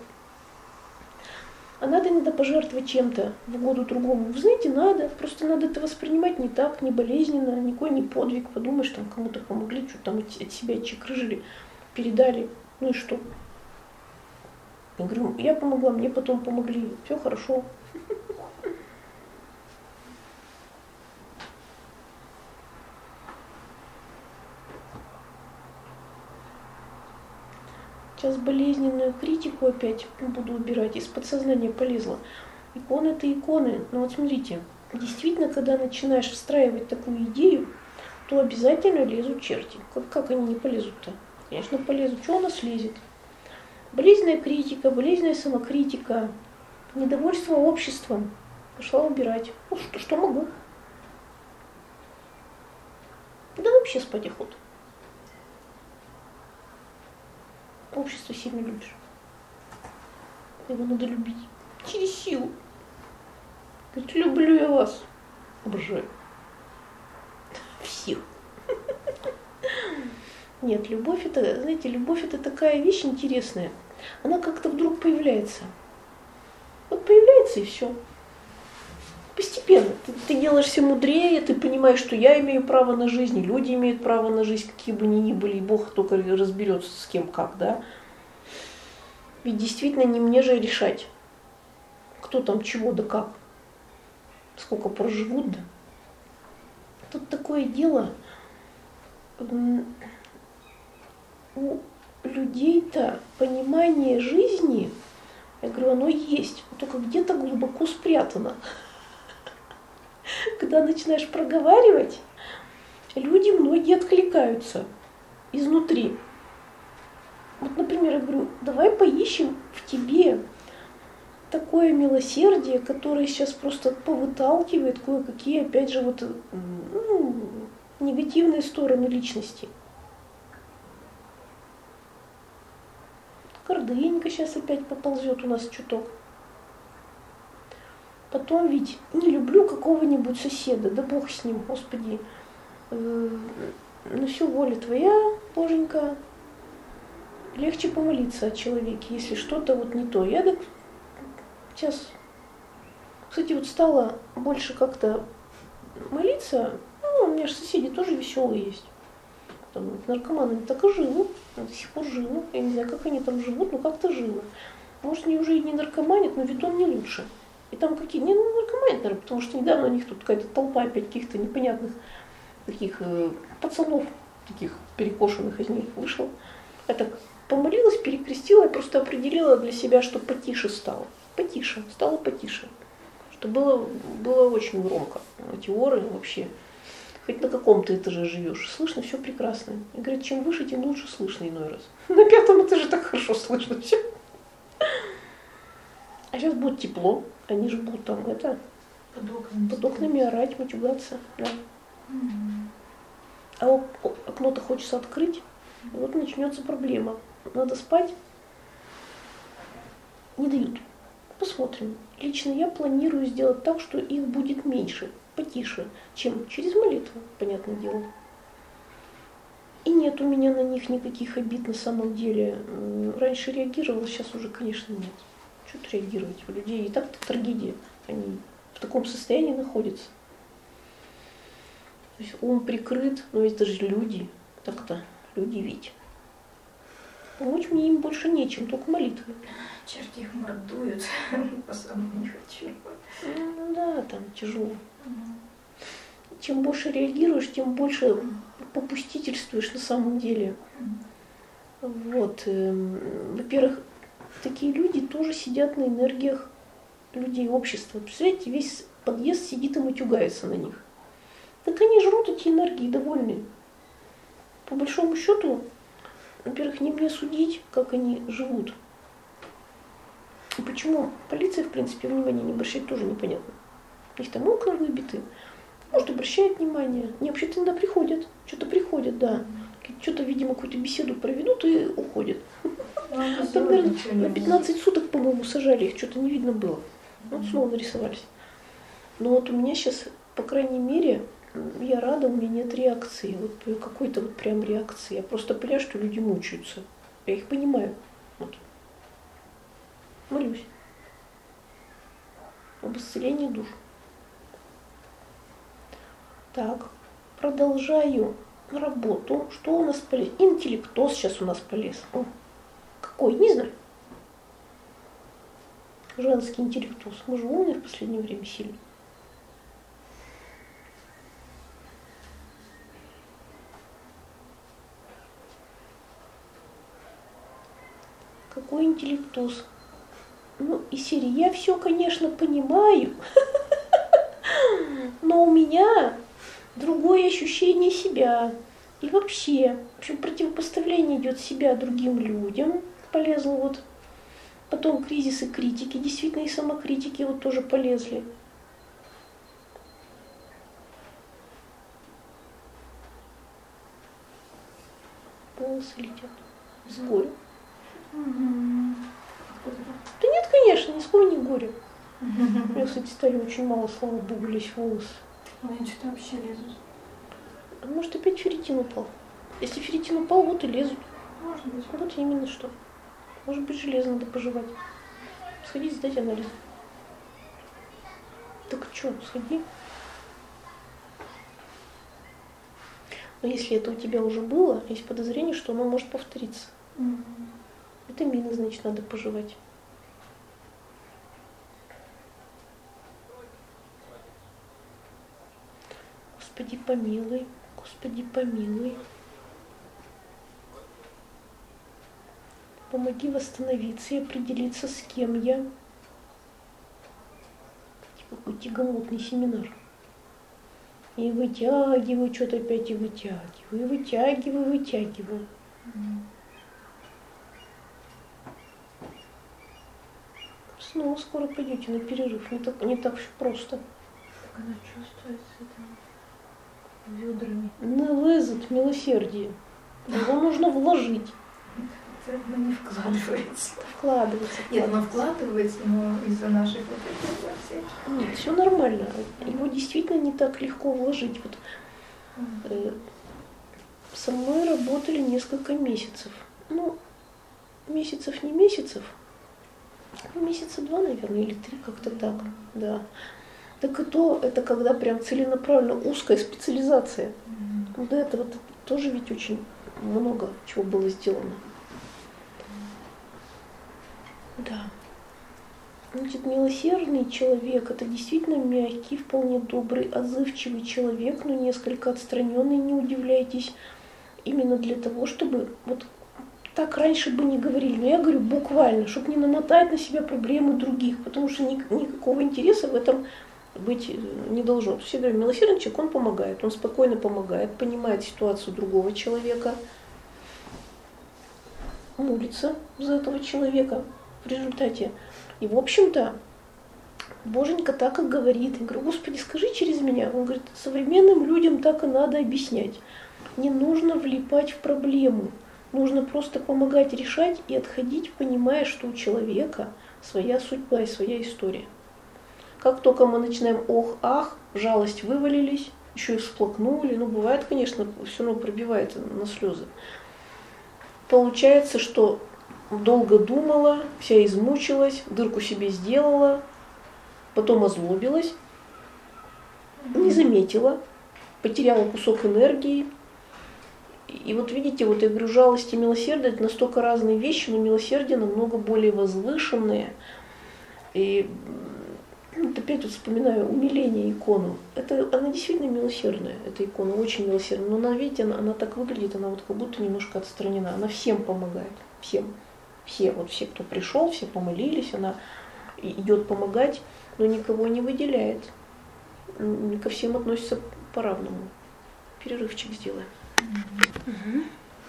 А надо иногда пожертвовать чем-то в угоду другому. Вы знаете, надо. Просто надо это воспринимать не так, не болезненно, никакой не подвиг. Подумаешь, там кому-то помогли, что там от себя чекрыжили, передали. Ну и что? Я говорю, я помогла, мне потом помогли. Все хорошо. Сейчас болезненную критику опять буду убирать. Из подсознания полезла. Иконы это иконы. Но вот смотрите, действительно, когда начинаешь встраивать такую идею, то обязательно лезут черти. Как, как они не полезут-то? Конечно, полезут. Что у нас лезет? Болезненная критика, болезненная самокритика, недовольство обществом. Пошла убирать. Ну, что, что могу? Да вообще спать охота. Общество сильно любишь. Его надо любить. Через силу. Говорит, люблю я вас. Обожаю. Всех. Нет, любовь это, знаете, любовь это такая вещь интересная. Она как-то вдруг появляется. Вот появляется и все. Постепенно. Ты, ты делаешься мудрее, ты понимаешь, что я имею право на жизнь, и люди имеют право на жизнь, какие бы ни ни были, и Бог только разберется с кем как, да. Ведь действительно не мне же решать, кто там чего да как, сколько проживут, да. Тут такое дело, у людей-то понимание жизни, я говорю, оно есть, только где-то глубоко спрятано. Когда начинаешь проговаривать, люди многие откликаются изнутри. Вот, например, я говорю, давай поищем в тебе такое милосердие, которое сейчас просто повыталкивает кое-какие, опять же, вот, ну, негативные стороны личности. гордынька сейчас опять поползет у нас чуток. Потом ведь не люблю какого-нибудь соседа, да бог с ним, Господи. Ну все, воля твоя, Боженька. Легче помолиться о человеке, если что-то вот не то. Я так сейчас, кстати, вот стала больше как-то молиться. Ну, у меня же соседи тоже веселые есть. Там, наркоманы так и живут, до сих пор живут. Я не знаю, как они там живут, но как-то живут. Может, они уже и не наркоманят, но вид он не лучше. И там какие, не ну, наркоманят, наверное, потому что недавно у них тут какая-то толпа опять каких-то непонятных таких э, пацанов, таких перекошенных из них вышла. Я так помолилась, перекрестила, я просто определила для себя, что потише стало. Потише, стало потише. Что было, было очень громко. Эти оры вообще. Хоть на каком-то этаже живешь, слышно все прекрасно. И говорят, чем выше, тем лучше слышно иной раз. На пятом этаже так хорошо слышно все. А сейчас будет тепло, они же будут там это Под окнами. под окнами орать, матюгаться. Да. Мгм. А ок- о- окно-то хочется открыть, и вот начнется проблема. Надо спать. Не дают. Посмотрим. Лично я планирую сделать так, что их будет меньше, потише, чем через молитву, понятное дело. И нет у меня на них никаких обид на самом деле. М, Раньше реагировала, сейчас уже, конечно, нет. Что тут реагировать? У людей и так-то трагедия. Они в таком состоянии находятся. То есть ум прикрыт, но это же люди. Так-то люди ведь. Помочь мне им больше нечем, только молитвы. Черти их мордуют, по самому не хочу. Ну да, там тяжело. Чем больше реагируешь, тем больше попустительствуешь на самом деле. Вот. эм, Во-первых, такие люди тоже сидят на энергиях людей, общества. Представляете, весь подъезд сидит и матюгается на них. Так они жрут эти энергии, довольны. По большому счету, во-первых, не мне судить, как они живут. И почему полиция, в принципе, внимания не обращает, тоже непонятно. У них там окна выбиты. Может, обращает внимание. Не, вообще-то иногда приходят. Что-то приходят, да. Что-то, видимо, какую-то беседу проведут и уходят. Там, наверное, на пятнадцать суток, по-моему, сажали их. Что-то не видно было. Вот снова нарисовались. Но вот у меня сейчас, по крайней мере, я рада, у меня нет реакции. Вот какой-то вот прям реакции. Я просто понимаю, что люди мучаются. Я их понимаю. Вот. Молюсь. Об исцелении душ. Так, продолжаю работу. Что у нас полез? Интеллектоз сейчас у нас полез. О, какой? Не знаю. Женский интеллектоз. Мы же умные в последнее время сильно. Какой интеллектоз? Ну, и серии я все, конечно, понимаю, но у меня другое ощущение себя. И вообще, в общем, противопоставление идет себя другим людям. Полезло вот. Потом кризисы критики, действительно и самокритики вот тоже полезли. Волосы летят. С горем. Да нет, конечно, ни с кого не горе. У меня, кстати, стали очень мало, слава богу, лезть волосы. Они что-то вообще лезут. А может, опять ферритин упал? Если ферритин упал, вот и лезут. Может быть. Вот именно что. Может быть, железо надо пожевать. Сходи, сдать анализ. Так что, сходи. Но если это у тебя уже было, есть подозрение, что оно может повториться. Мгм. Витамины, значит, надо пожевать. Господи, помилуй, Господи, помилуй. Помоги восстановиться и определиться, с кем я. Какой тягомотный семинар. И вытягиваю, что-то опять и вытягиваю, и вытягиваю, вытягиваю. Снова скоро пойдете на перерыв, не так, не так все просто. Как она чувствуется там ведрами. Налезет милосердие. Его нужно вложить. как-то оно не вкладывается. Вкладывается. Нет, оно вкладывается, но из-за наших вот этих вот всяких. Нет, все нормально. Его действительно не так легко вложить. Вот, э, со мной работали несколько месяцев. Ну, месяцев не месяцев, ну, месяца два, наверное, или три, как-то так, да. Так и то, это когда прям целенаправленно узкая специализация. Mm-hmm. До этого тоже ведь очень много чего было сделано. Да. Значит, милосердный человек — это действительно мягкий, вполне добрый, отзывчивый человек, но несколько отстраненный, не удивляйтесь, именно для того, чтобы, вот так раньше бы не говорили, но я говорю буквально, чтобы не намотать на себя проблемы других, потому что ни, никакого интереса в этом быть не должно. Все говорят, милосердный человек, он помогает, он спокойно помогает, понимает ситуацию другого человека, молится за этого человека в результате. И, в общем-то, Боженька так и говорит. Я говорю, Господи, скажи через меня. Он говорит, современным людям так и надо объяснять. Не нужно влипать в проблему. Нужно просто помогать решать и отходить, понимая, что у человека своя судьба и своя история. Как только мы начинаем ох-ах, в жалость вывалились, еще и всплакнули, ну бывает, конечно, все равно пробивает на слезы. Получается, что долго думала, вся измучилась, дырку себе сделала, потом озлобилась, не заметила, потеряла кусок энергии. И вот видите, вот я говорю, жалость и милосердие — это настолько разные вещи, но милосердие намного более возвышенное. И вот опять вот вспоминаю умиление икону. Это, она действительно милосердная, эта икона, очень милосердная. Но она, видите, она, она так выглядит, она вот как будто немножко отстранена. Она всем помогает, всем. Все, вот все, кто пришел, все помолились, она идет помогать, но никого не выделяет. Ко всем относится по-равному. Перерывчик сделаем. Угу.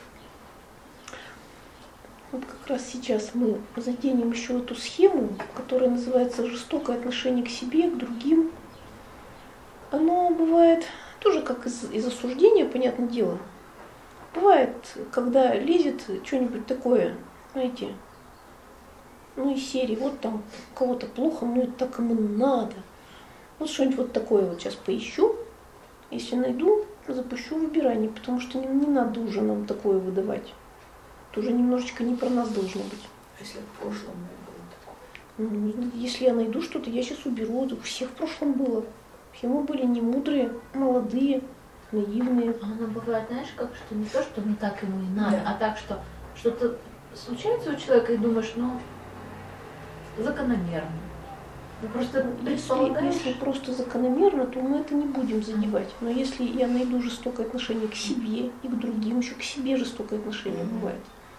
Вот как раз сейчас мы заденем еще эту схему, которая называется жестокое отношение к себе, к другим. Оно бывает тоже как из, из осуждения, понятное дело. Бывает, когда лезет что-нибудь такое, знаете, ну из серии, вот там у кого-то плохо, ну это так ему надо. Вот что-нибудь вот такое вот сейчас поищу, если найду, запущу выбирание, потому что не, не надо уже нам такое выдавать. Это уже немножечко не про нас должно быть. А если в прошлом было такое? Ну, если я найду что-то, я сейчас уберу. У всех в прошлом было. Все мы были не мудрые, молодые, наивные. А оно бывает, знаешь, как что не то, что не так ему и надо, да. А так, что что-то случается у человека и думаешь, ну, закономерно. Ну, просто если, если просто закономерно, то мы это не будем задевать. Но если я найду жестокое отношение к себе и к другим, еще к себе жестокое отношение бывает.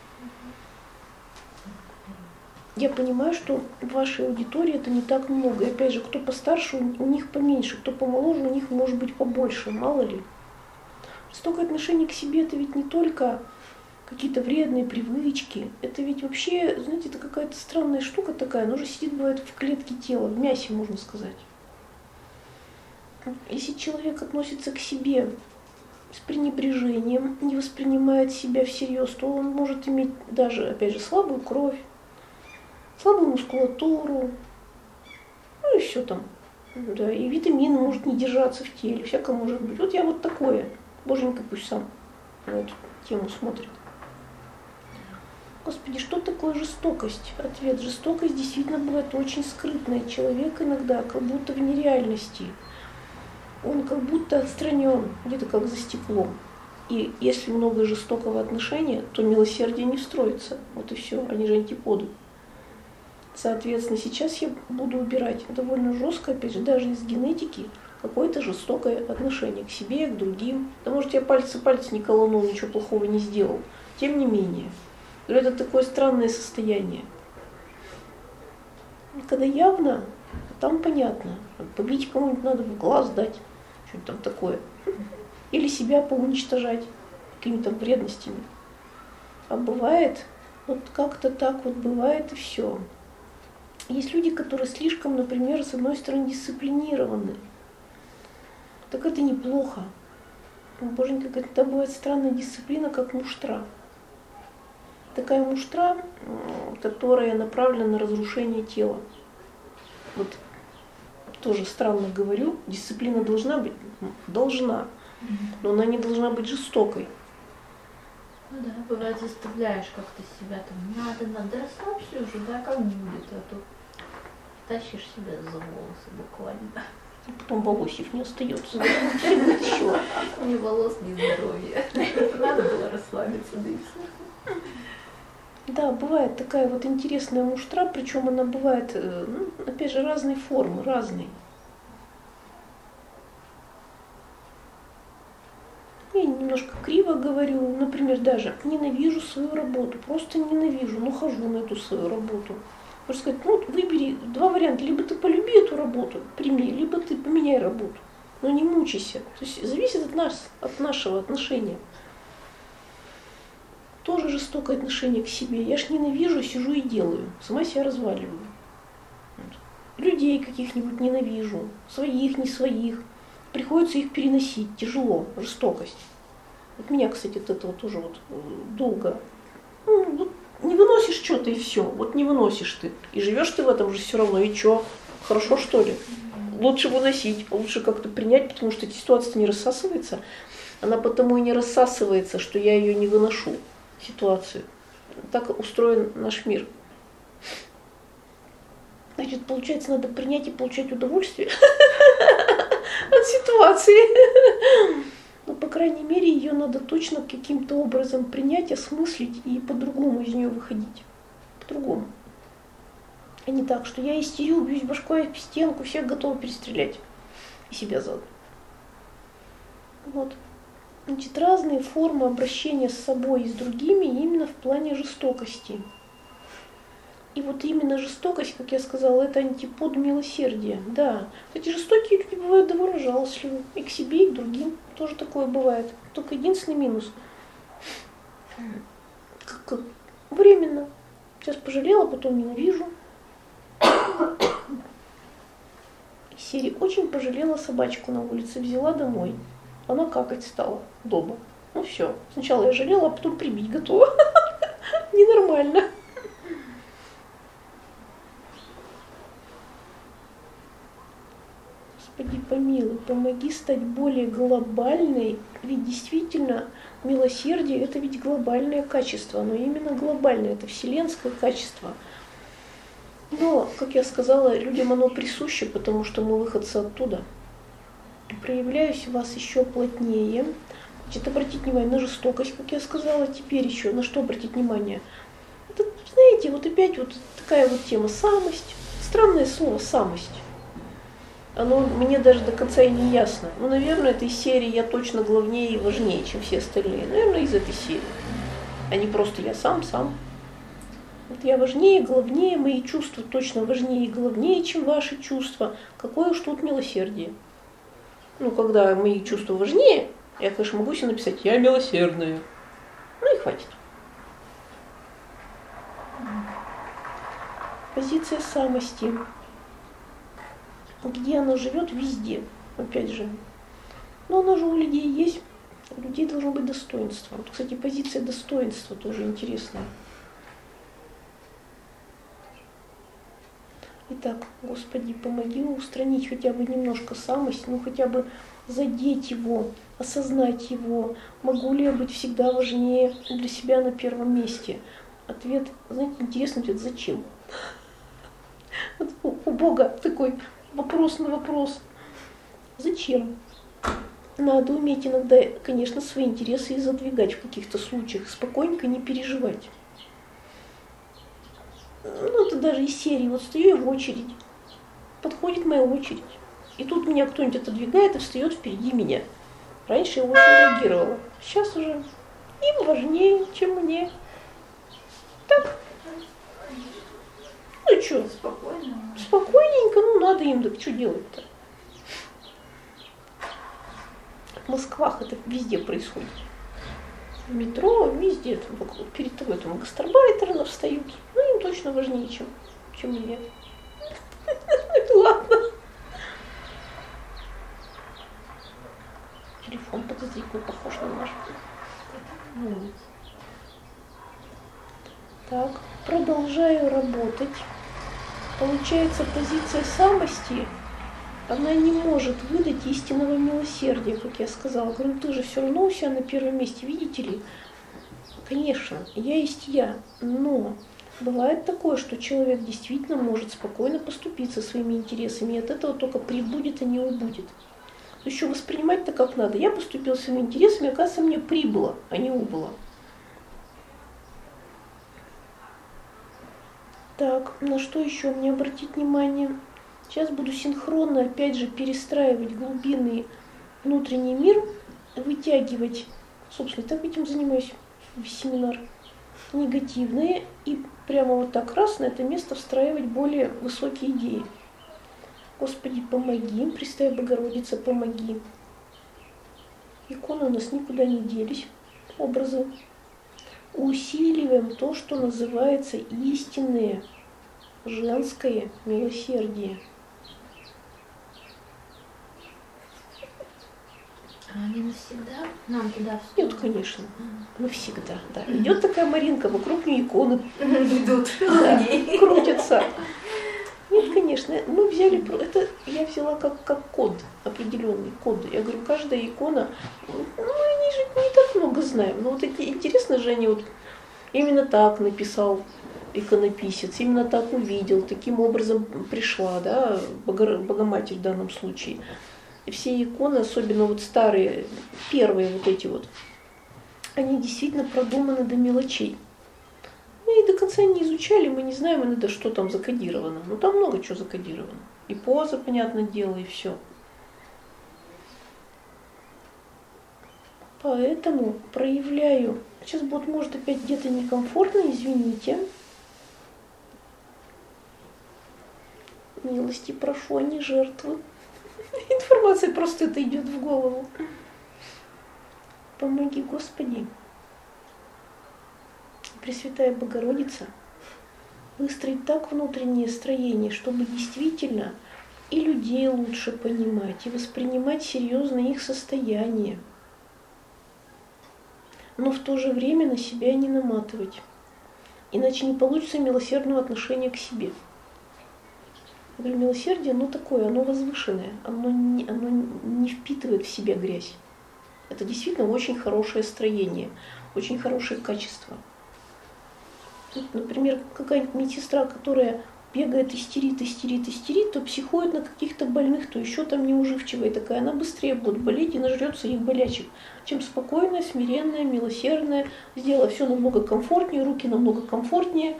Я понимаю, что в вашей аудитории это не так много. И опять же, кто постарше, у них поменьше, кто помоложе, у них может быть побольше, мало ли. Жестокое отношение к себе — это ведь не только какие-то вредные привычки. Это ведь вообще, знаете, это какая-то странная штука такая, она уже сидит, бывает, в клетке тела, в мясе, можно сказать. Если человек относится к себе с пренебрежением, не воспринимает себя всерьез, то он может иметь даже, опять же, слабую кровь, слабую мускулатуру, ну и все там. Да, и витамины может не держаться в теле, всякое может быть. Вот я вот такое. Боженька пусть сам на эту тему смотрит. Господи, что такое жестокость? Ответ: жестокость действительно бывает очень скрытная. Человек иногда как будто в нереальности. Он как будто отстранен, где-то как за стеклом. И если много жестокого отношения, то милосердие не встроится. Вот и все, они же антиподы. Соответственно, сейчас я буду убирать довольно жестко, опять же, даже из генетики, какое-то жестокое отношение к себе, к другим. Да может, я пальцы пальцы не колонул, ничего плохого не сделал. Тем не менее. Это такое странное состояние. Когда явно, там понятно. Побить кому-нибудь надо, в глаз дать, что-нибудь там такое. Или себя поуничтожать какими-то вредностями. А бывает, вот как-то так вот бывает и все. Есть люди, которые слишком, например, с одной стороны дисциплинированы. Так это неплохо. Боженька говорит, это бывает странная дисциплина, как муштра. такая муштра, которая направлена на разрушение тела. Вот тоже странно говорю, дисциплина должна быть, должна, но она не должна быть жестокой. Ну да, бывает, заставляешь как-то себя там, надо, надо, расслабься уже, да, как будет, а то тащишь себя за волосы буквально. И потом волосьев не остается. Еще. Ни волос, ни здоровья. Надо было расслабиться, да и все. Да, бывает такая вот интересная муштра, причем она бывает, ну, опять же, разной формы, разной. Я немножко криво говорю, например, даже ненавижу свою работу, просто ненавижу, но хожу на эту свою работу. Можно сказать, ну выбери два варианта, либо ты полюби эту работу, прими, либо ты поменяй работу, но не мучайся. То есть зависит от нас, от нашего отношения. Тоже жестокое отношение к себе. Я ж ненавижу, сижу и делаю, сама себя разваливаю. Людей каких-нибудь ненавижу, своих, не своих. Приходится их переносить, тяжело, жестокость. Вот меня, кстати, от этого тоже вот долго. Ну, вот не выносишь что-то и все, вот не выносишь ты. И живешь ты в этом же все равно, и что? Хорошо, что ли? Лучше выносить, лучше как-то принять, потому что эта ситуация не рассасывается. Она потому и не рассасывается, что я ее не выношу, ситуацию. Так устроен наш мир. Значит, получается, надо принять и получать удовольствие от ситуации. Но, по крайней мере, ее надо точно каким-то образом принять, осмыслить и по-другому из нее выходить. По-другому. А не так, что я истерю, бьюсь башкой в стенку, всех готова перестрелять. И себя заодно. Вот. Значит, разные формы обращения с собой и с другими именно в плане жестокости. И вот именно жестокость, как я сказала, это антипод милосердия. Да, кстати, жестокие люди бывают довольно жалостливы. И к себе, и к другим тоже такое бывает. Только единственный минус. Как, как, временно. Сейчас пожалела, потом ненавижу. Из серии очень пожалела собачку на улице, взяла домой. Она какать стала дома. Ну все. Сначала я жалела, а потом прибить готова. Ненормально. Господи помилуй, помоги стать более глобальной, ведь действительно милосердие – это ведь глобальное качество, оно именно глобальное, это вселенское качество. Но, как я сказала, людям оно присуще, потому что мы выходцы оттуда. Проявляюсь в вас еще плотнее. Значит, обратить внимание на жестокость, как я сказала, теперь еще на что обратить внимание? Это, знаете, вот опять вот такая вот тема самость, странное слово самость. Оно мне даже до конца и не ясно. Ну, наверное, этой серии я точно главнее и важнее, чем все остальные. Наверное, из этой серии. А не просто я сам, сам. Вот я важнее, главнее, мои чувства точно важнее и главнее, чем ваши чувства. Какое уж тут милосердие. Ну, когда мои чувства важнее, я, конечно, могу себе написать «я милосердная». Ну и хватит. Позиция самости. Где она живет? Везде. Опять же. Но она же у людей есть. У людей должно быть достоинство. Вот, кстати, позиция достоинства тоже интересная. Итак, Господи, помоги устранить хотя бы немножко самость, ну хотя бы задеть его, осознать его. Могу ли я быть всегда важнее для себя на первом месте? Ответ, знаете, интересный ответ, зачем? Вот у, у Бога такой вопрос на вопрос. Зачем? Надо уметь иногда, конечно, свои интересы и задвигать в каких-то случаях, спокойненько не переживать. Ну, это даже из серии. Вот стою я в очередь, подходит моя очередь, и тут меня кто-нибудь отодвигает и встает впереди меня. Раньше я очень реагировала, сейчас уже им важнее, чем мне. Так. Ну и что? Спокойно. Спокойненько, ну надо им, так что делать-то? В Москвах это везде происходит. В метро, везде, там, вокруг, перед тобой там гастарбайтеры встают. Ну, им точно важнее, чем, чем мне. Ладно. Телефон подозрительно похож на наш. Так, продолжаю работать. Получается, позиция самости, она не может выдать истинного милосердия, как я сказала. Говорю, ты же все равно у себя на первом месте, видите ли? Конечно, я есть я, но бывает такое, что человек действительно может спокойно поступить со своими интересами, и от этого только прибудет, а не убудет. Еще воспринимать-то как надо. Я поступил своими интересами, оказывается, мне прибыло, а не убыло. Так, на что еще мне обратить внимание? Сейчас буду синхронно, опять же, перестраивать глубинный внутренний мир, вытягивать, собственно, так этим занимаюсь, весь семинар, негативные, и прямо вот так раз на это место встраивать более высокие идеи. Господи, помоги, Пресвятая Богородица, помоги. Иконы у нас никуда не делись, образы. Усиливаем то, что называется истинное женское милосердие. А они навсегда нам туда в Нет, конечно, навсегда. Да. Идет такая Маринка, вокруг нее иконы Идут. да, крутятся. Нет, конечно, мы взяли, это я взяла как, как код, определенный код. Я говорю, каждая икона, ну, мы не, же не так много знаем. Но вот эти, интересно же, они вот именно так написал иконописец, именно так увидел, таким образом пришла, да, Бога, Богоматерь в данном случае. И все иконы, особенно вот старые, первые вот эти вот, они действительно продуманы до мелочей. Мы и до конца не изучали, мы не знаем иногда, что там закодировано. Но там много чего закодировано. И поза, понятное дело, и все. Поэтому проявляю. Сейчас будет, может, опять где-то некомфортно, извините. Милости прошу, а не жертвы. Информация просто это идет в голову. Помоги, Господи. Пресвятая Богородица, выстроить так внутреннее строение, чтобы действительно и людей лучше понимать, и воспринимать серьезно их состояние, но в то же время на себя не наматывать. Иначе не получится милосердного отношения к себе. Я говорю, милосердие, оно такое, оно возвышенное, оно не, оно не впитывает в себя грязь. Это действительно очень хорошее строение, очень хорошее качество. Например, какая-нибудь медсестра, которая бегает, истерит, истерит, истерит, то психует на каких-то больных, то еще там неуживчивая такая, она быстрее будет болеть и нажрется их болячек, чем спокойная, смиренная, милосердная, сделала все намного комфортнее, руки намного комфортнее,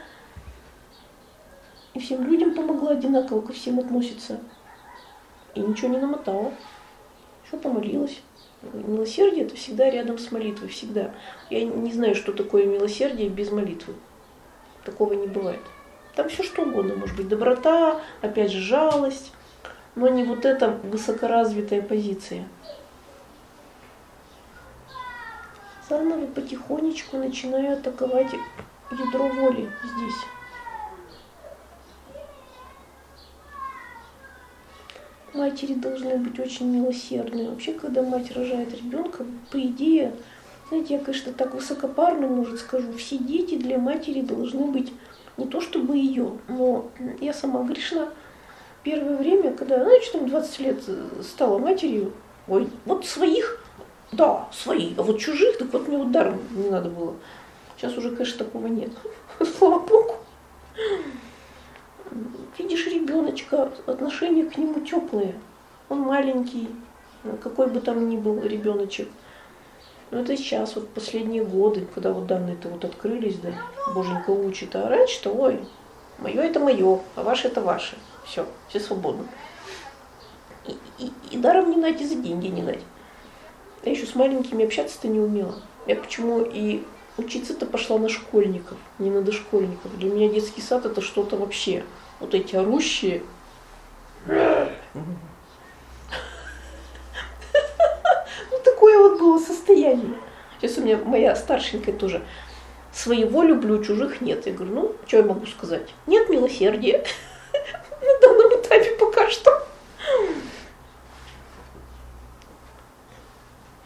и всем людям помогла, одинаково ко всем относится, и ничего не намотала, еще помолилась. Милосердие – это всегда рядом с молитвой, всегда. Я не знаю, что такое милосердие без молитвы. Такого не бывает. Там все что угодно может быть. Доброта, опять же жалость, но не вот эта высокоразвитая позиция. Заново потихонечку начинаю атаковать ядро воли здесь. Матери должны быть очень милосердные. Вообще, когда мать рожает ребенка, по идее, знаете, я, конечно, так высокопарно, может, скажу, все дети для матери должны быть не то чтобы ее, но я сама грешна. Первое время, когда, знаете, там двадцать лет стала матерью, ой, вот своих, да, свои, а вот чужих, так вот мне вот даром не надо было. Сейчас уже, конечно, такого нет. Слава Богу. Видишь ребеночка, отношение к нему теплое. Он маленький, какой бы там ни был ребеночек. Но это сейчас, вот последние годы, когда вот данные-то вот открылись, да, Боженька учит. А раньше-то, ой, мое это мое, а ваше это ваше. Все, все свободны. И, и, и даром не дать, и за деньги не дать. Я еще с маленькими общаться-то не умела. Я почему и учиться-то пошла на школьников, не на дошкольников. Для меня детский сад это что-то вообще. Вот эти орущие. Ну, такое вот было состояние. Сейчас у меня моя старшенькая тоже. Своего люблю, чужих нет. Я говорю, ну, что я могу сказать? Нет милосердия на данном этапе пока что.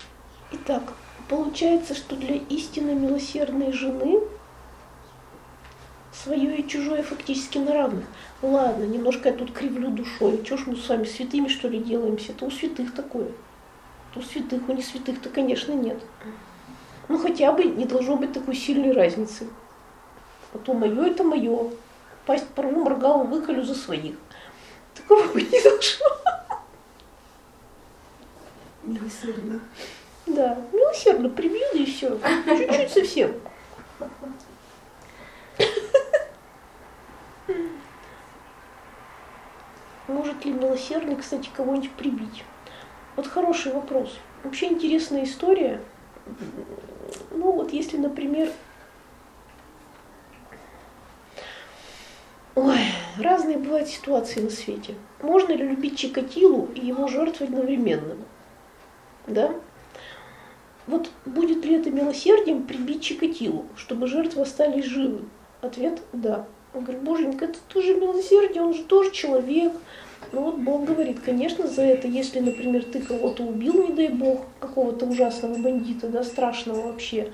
Итак, получается, что для истинно милосердной жены свое и чужое фактически на равных. Ладно, немножко я тут кривлю душой. Чего ж мы с вами святыми, что ли, делаемся? Это у святых такое. У святых, у не святых-то, конечно, нет. Ну, хотя бы не должно быть такой сильной разницы. А то мое это мое. Пасть порву, моргалу выколю за своих. Такого быть не должно. Милосердно. Да, милосердно прибью, да и все. Чуть-чуть совсем. Может ли милосердный, кстати, кого-нибудь прибить? Вот хороший вопрос. Вообще интересная история. Ну вот если, например, ой, разные бывают ситуации на свете. Можно ли любить Чикатилу и его жертву одновременно? Да? Вот будет ли это милосердием прибить Чикатилу, чтобы жертвы остались живы? Ответ – да. Он говорит, боженька, это тоже милосердие, он же тоже человек. Ну вот Бог говорит, конечно, за это, если, например, ты кого-то убил, не дай Бог, какого-то ужасного бандита, да, страшного вообще,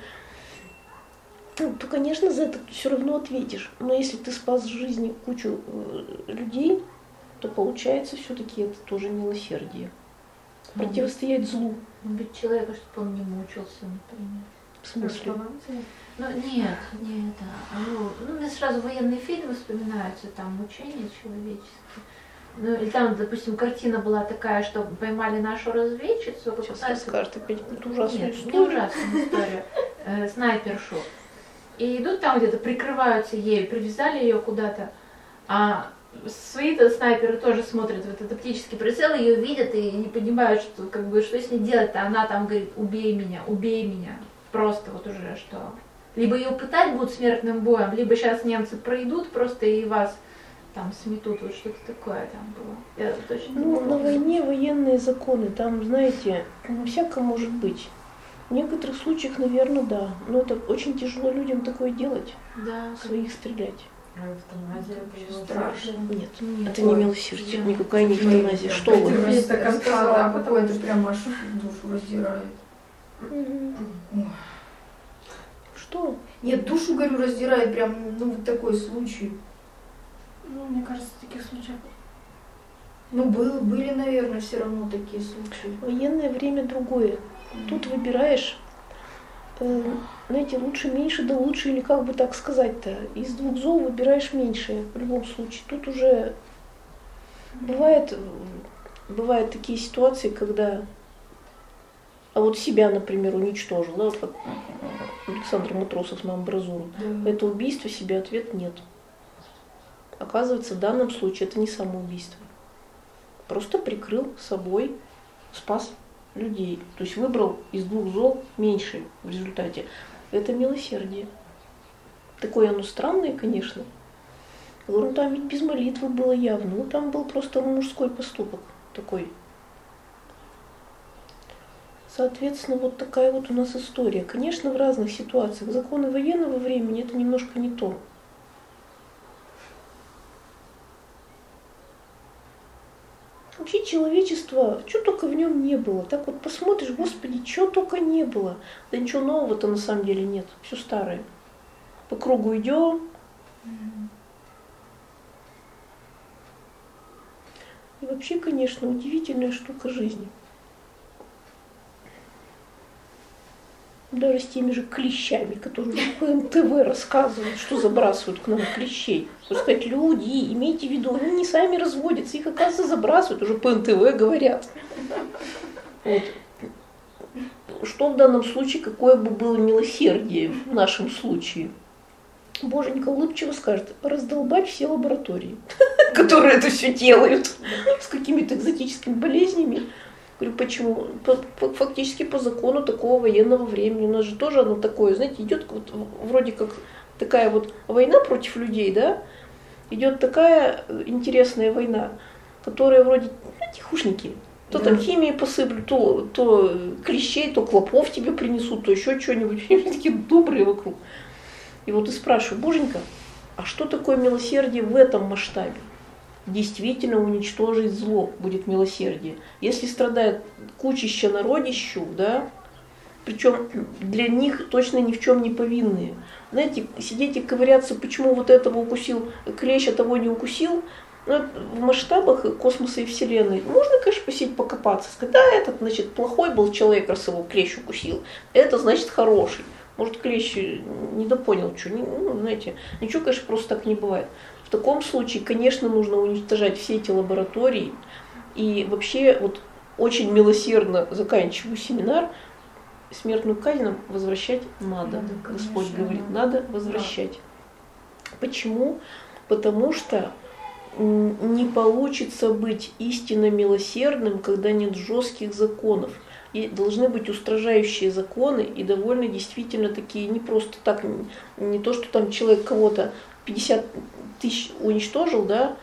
то, конечно, за это все равно ответишь. Но если ты спас жизни кучу людей, то получается все-таки это тоже милосердие. Противостоять злу. Быть человека, чтобы он не мучился, например. В смысле? Ну нет, не это. Ну, ну, мне сразу военные фильмы вспоминаются, там мучения человеческие. Ну, и там, допустим, картина была такая, что поймали нашу разведчицу. Сейчас расскажет опять какую-то ужасную Нет, историю. не ужасную историю. Э, снайпершу. И идут там где-то, прикрываются ею, привязали ее куда-то. А свои-то снайперы тоже смотрят в этот оптический прицел, ее видят и не понимают, что, как бы, что с ней делать-то. Она там говорит, убей меня, убей меня. Просто вот уже что. Либо ее пытать будут смертным боем, либо сейчас немцы пройдут просто и вас там сметут, вот что-то такое там было. Я точно не Ну, помню. на войне военные законы, там, знаете, ну, всяко может быть. В некоторых случаях, наверное, да. Но это очень тяжело людям такое делать, Да, своих стрелять. А эвтаназия это было Страшно. Нет, Нет. это не милосердие, никакая не эвтаназия. Что Ты вы? просто так сказала, а какой это прям аж душу раздирает. Мгм. Ой. Что? Нет, душу, говорю, раздирает прям, ну, вот такой случай. Ну, мне кажется, таких случаев. Ну, был, были, наверное, все равно такие случаи. Военное время другое. Тут выбираешь, э, знаете, лучше меньше, да лучше, или как бы так сказать-то, из двух зол выбираешь меньшее в любом случае. Тут уже бывает, э, бывают такие ситуации, когда, а вот себя, например, уничтожил, да, вот как Александр Матросов на амбразуру. Да. Это убийство, себе ответ нет. Оказывается, в данном случае это не самоубийство. Просто прикрыл собой, спас людей. То есть выбрал из двух зол меньшее в результате. Это милосердие. Такое оно странное, конечно. Ну там ведь без молитвы было явно. Ну там был просто мужской поступок такой. Соответственно, вот такая вот у нас история. Конечно, в разных ситуациях. Законы военного времени это немножко не то. Вообще человечество, что только в нем не было. Так вот посмотришь, Господи, что только не было. Да ничего нового-то на самом деле нет. Все старое. По кругу идем. И вообще, конечно, удивительная штука жизни. Даже с теми же клещами, которые по эн тэ вэ рассказывают, что забрасывают к нам клещей. Вот сказать, люди, имейте в виду, они не сами разводятся, их, оказывается, забрасывают, уже по эн тэ вэ говорят. Вот. Что в данном случае, какое бы было милосердие в нашем случае? Боженька улыбчиво скажет, раздолбать все лаборатории, которые это все делают, с какими-то экзотическими болезнями. Говорю, почему? По, по, фактически по закону такого военного времени. У нас же тоже оно такое, знаете, идет вот, вроде как такая вот война против людей, да? Идет такая интересная война, которая вроде ну, тихушники. То Да. там химии посыплют, то, то клещей, то клопов тебе принесут, то еще что-нибудь. Они такие добрые вокруг. И вот и спрашиваю, боженька, а что такое милосердие в этом масштабе? Действительно уничтожить зло будет милосердие. Если страдает кучища народищу, да, причем для них точно ни в чем не повинные. Знаете, сидеть и ковыряться, почему вот этого укусил клещ, а того не укусил, ну, в масштабах космоса и Вселенной можно, конечно, посидеть, покопаться, сказать, да, этот, значит, плохой был человек, раз его клещ укусил, это, значит, хороший. Может, клещ недопонял, что, ну, знаете, ничего, конечно, просто так не бывает. В таком случае, конечно, нужно уничтожать все эти лаборатории, и вообще, вот, очень милосердно заканчиваю семинар, смертную казнь нам возвращать надо. Надо, Господь конечно, говорит, надо. надо возвращать. Почему? Потому что не получится быть истинно милосердным, когда нет жестких законов. И должны быть устражающие законы, и довольно действительно такие, не просто так, не, не то, что там человек кого-то пятьдесят тысяч уничтожил, да.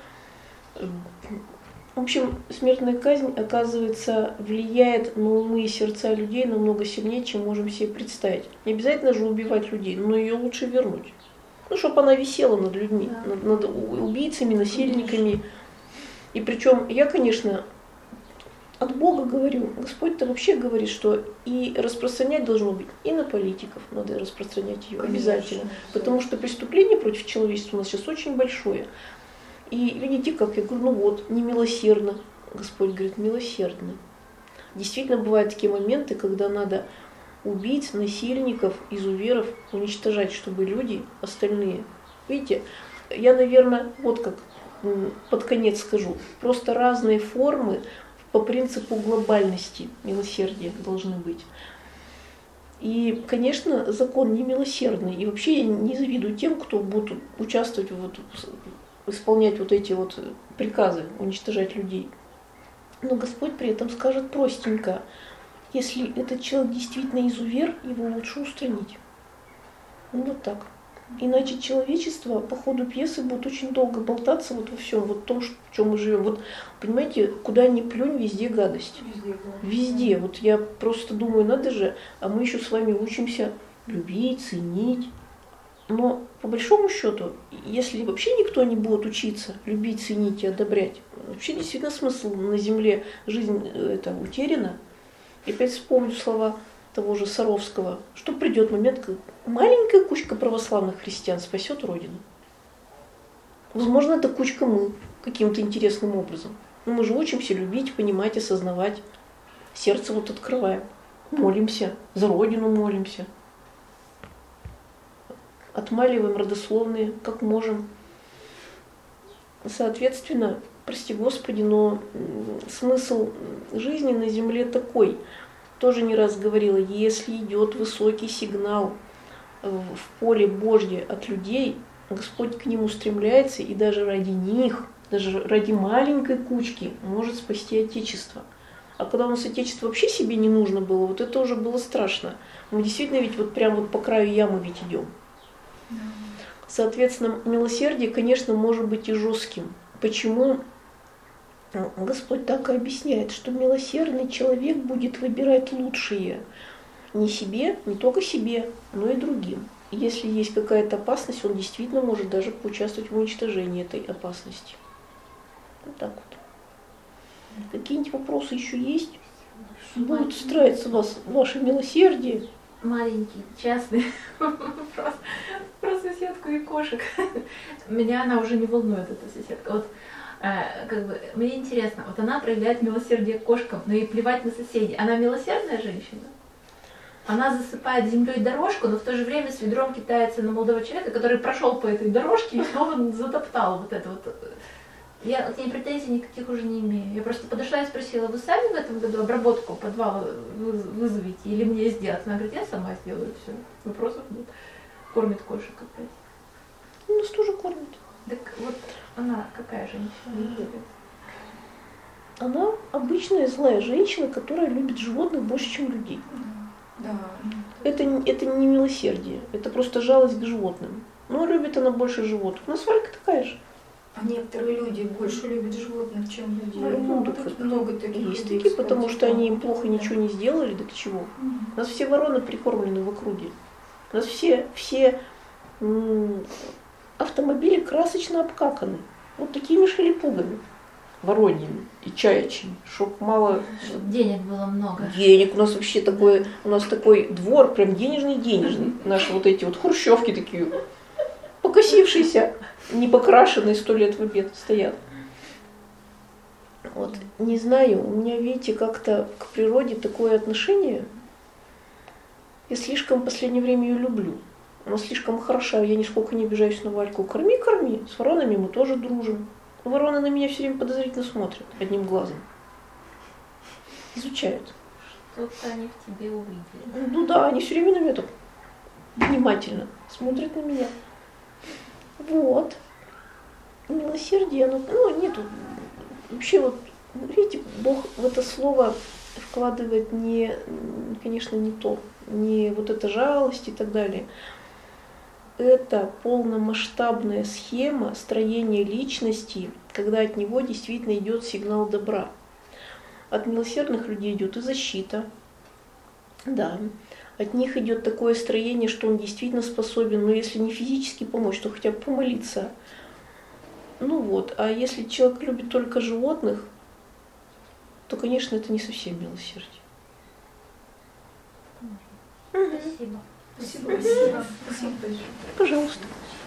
В общем, смертная казнь, оказывается, влияет на умы и сердца людей намного сильнее, чем можем себе представить. Не обязательно же убивать людей, но ее лучше вернуть. Ну, чтобы она висела над людьми, да. над, над убийцами, насильниками. И причем я, конечно, от Бога говорю, Господь-то вообще говорит, что и распространять должно быть и на политиков, надо распространять ее конечно, обязательно. Потому что преступление против человечества у нас сейчас очень большое. И видите, как я говорю, ну вот, немилосердно. Господь говорит, милосердно. Действительно, бывают такие моменты, когда надо убийц, насильников, изуверов уничтожать, чтобы люди остальные. Видите, я, наверное, вот как под конец скажу, просто разные формы по принципу глобальности милосердия должны быть. И, конечно, закон не милосердный. И вообще я не завидую тем, кто будет участвовать, вот, исполнять вот эти вот приказы, уничтожать людей. Но Господь при этом скажет простенько, если этот человек действительно изувер, его лучше устранить. Ну вот так. Иначе человечество по ходу пьесы будет очень долго болтаться вот во всем, вот том, в чем мы живем. Вот понимаете, куда ни плюнь, везде гадость. Везде, да. Везде. Вот я просто думаю, надо же, а мы еще с вами учимся любить, ценить. Но по большому счету, если вообще никто не будет учиться любить, ценить и одобрять, вообще действительно смысл на земле, жизнь это утеряна. И опять вспомню слова того же Саровского, что придет момент, когда маленькая кучка православных христиан спасет Родину. Возможно, эта кучка мы каким-то интересным образом. Но мы же учимся любить, понимать, осознавать. Сердце вот открываем. Молимся, за Родину молимся. Отмаливаем родословные, как можем. Соответственно, прости Господи, но смысл жизни на земле такой. Тоже не раз говорила, если идет высокий сигнал в поле Божье от людей, Господь к ним устремляется и даже ради них, даже ради маленькой кучки может спасти Отечество. А когда у нас Отечество вообще себе не нужно было, вот это уже было страшно. Мы действительно ведь вот прям вот по краю ямы ведь идем. Соответственно, милосердие, конечно, может быть и жестким. Почему? Господь так и объясняет, что милосердный человек будет выбирать лучшее не себе, не только себе, но и другим. И если есть какая-то опасность, он действительно может даже поучаствовать в уничтожении этой опасности. Вот так вот. Какие-нибудь вопросы еще есть? Будет устраиваться вас ваше милосердие? Маленький, частный вопрос про соседку и кошек. Меня она уже не волнует, эта соседка. Вот, э, как бы, мне интересно, вот она проявляет милосердие к кошкам, но ей плевать на соседей. Она милосердная женщина? Она засыпает землей дорожку, но в то же время с ведром кидается на молодого человека, который прошел по этой дорожке и снова затоптал вот это вот. Я к ней претензий никаких уже не имею. Я просто подошла и спросила, вы сами в этом году обработку подвала вызовите или мне сделать? Она говорит, я сама сделаю, все, вопросов нет. Кормит кошек опять. У нас тоже кормят. Так вот она какая женщина? Она обычная злая женщина, которая любит животных больше, чем людей. Да. Это, это не милосердие, это просто жалость к животным. Но любит она больше животных. У нас Валька такая же. А некоторые люди больше любят животных, чем людей. Ну, Ну, так много таких есть людей, такие, кстати, потому что да. они им плохо ничего не сделали, да к чего. У нас все вороны прикормлены в округе. У нас все, все м- автомобили красочно обкаканы. Вот такими шелепугами. вороньими и чаячьими, чтоб мало Чтоб денег было много. денег. У нас вообще такой, у нас такой двор, прям денежный-денежный. Наши вот эти вот хрущевки такие, покосившиеся, не покрашенные, сто лет в обед стоят. Вот, не знаю, у меня, видите, как-то к природе такое отношение. Я слишком в последнее время ее люблю. Она слишком хороша, я нисколько не обижаюсь на Вальку. Корми, корми. С воронами мы тоже дружим. Но вороны на меня все время подозрительно смотрят одним глазом. Изучают. Что-то они в тебе увидели. Ну да, они все время на меня так внимательно смотрят на меня. Вот. Милосердие, ну, ну нету. Вообще вот, видите, Бог в это слово вкладывает не, конечно, не то, не вот эта жалость и так далее. Это полномасштабная схема строения личности, когда от него действительно идет сигнал добра. От милосердных людей идет и защита, да. От них идет такое строение, что он действительно способен, ну если не физически помочь, то хотя бы помолиться. Ну вот, а если человек любит только животных, то, конечно, это не совсем милосердие. Спасибо. Спасибо. Спасибо. Спасибо большое. Пожалуйста.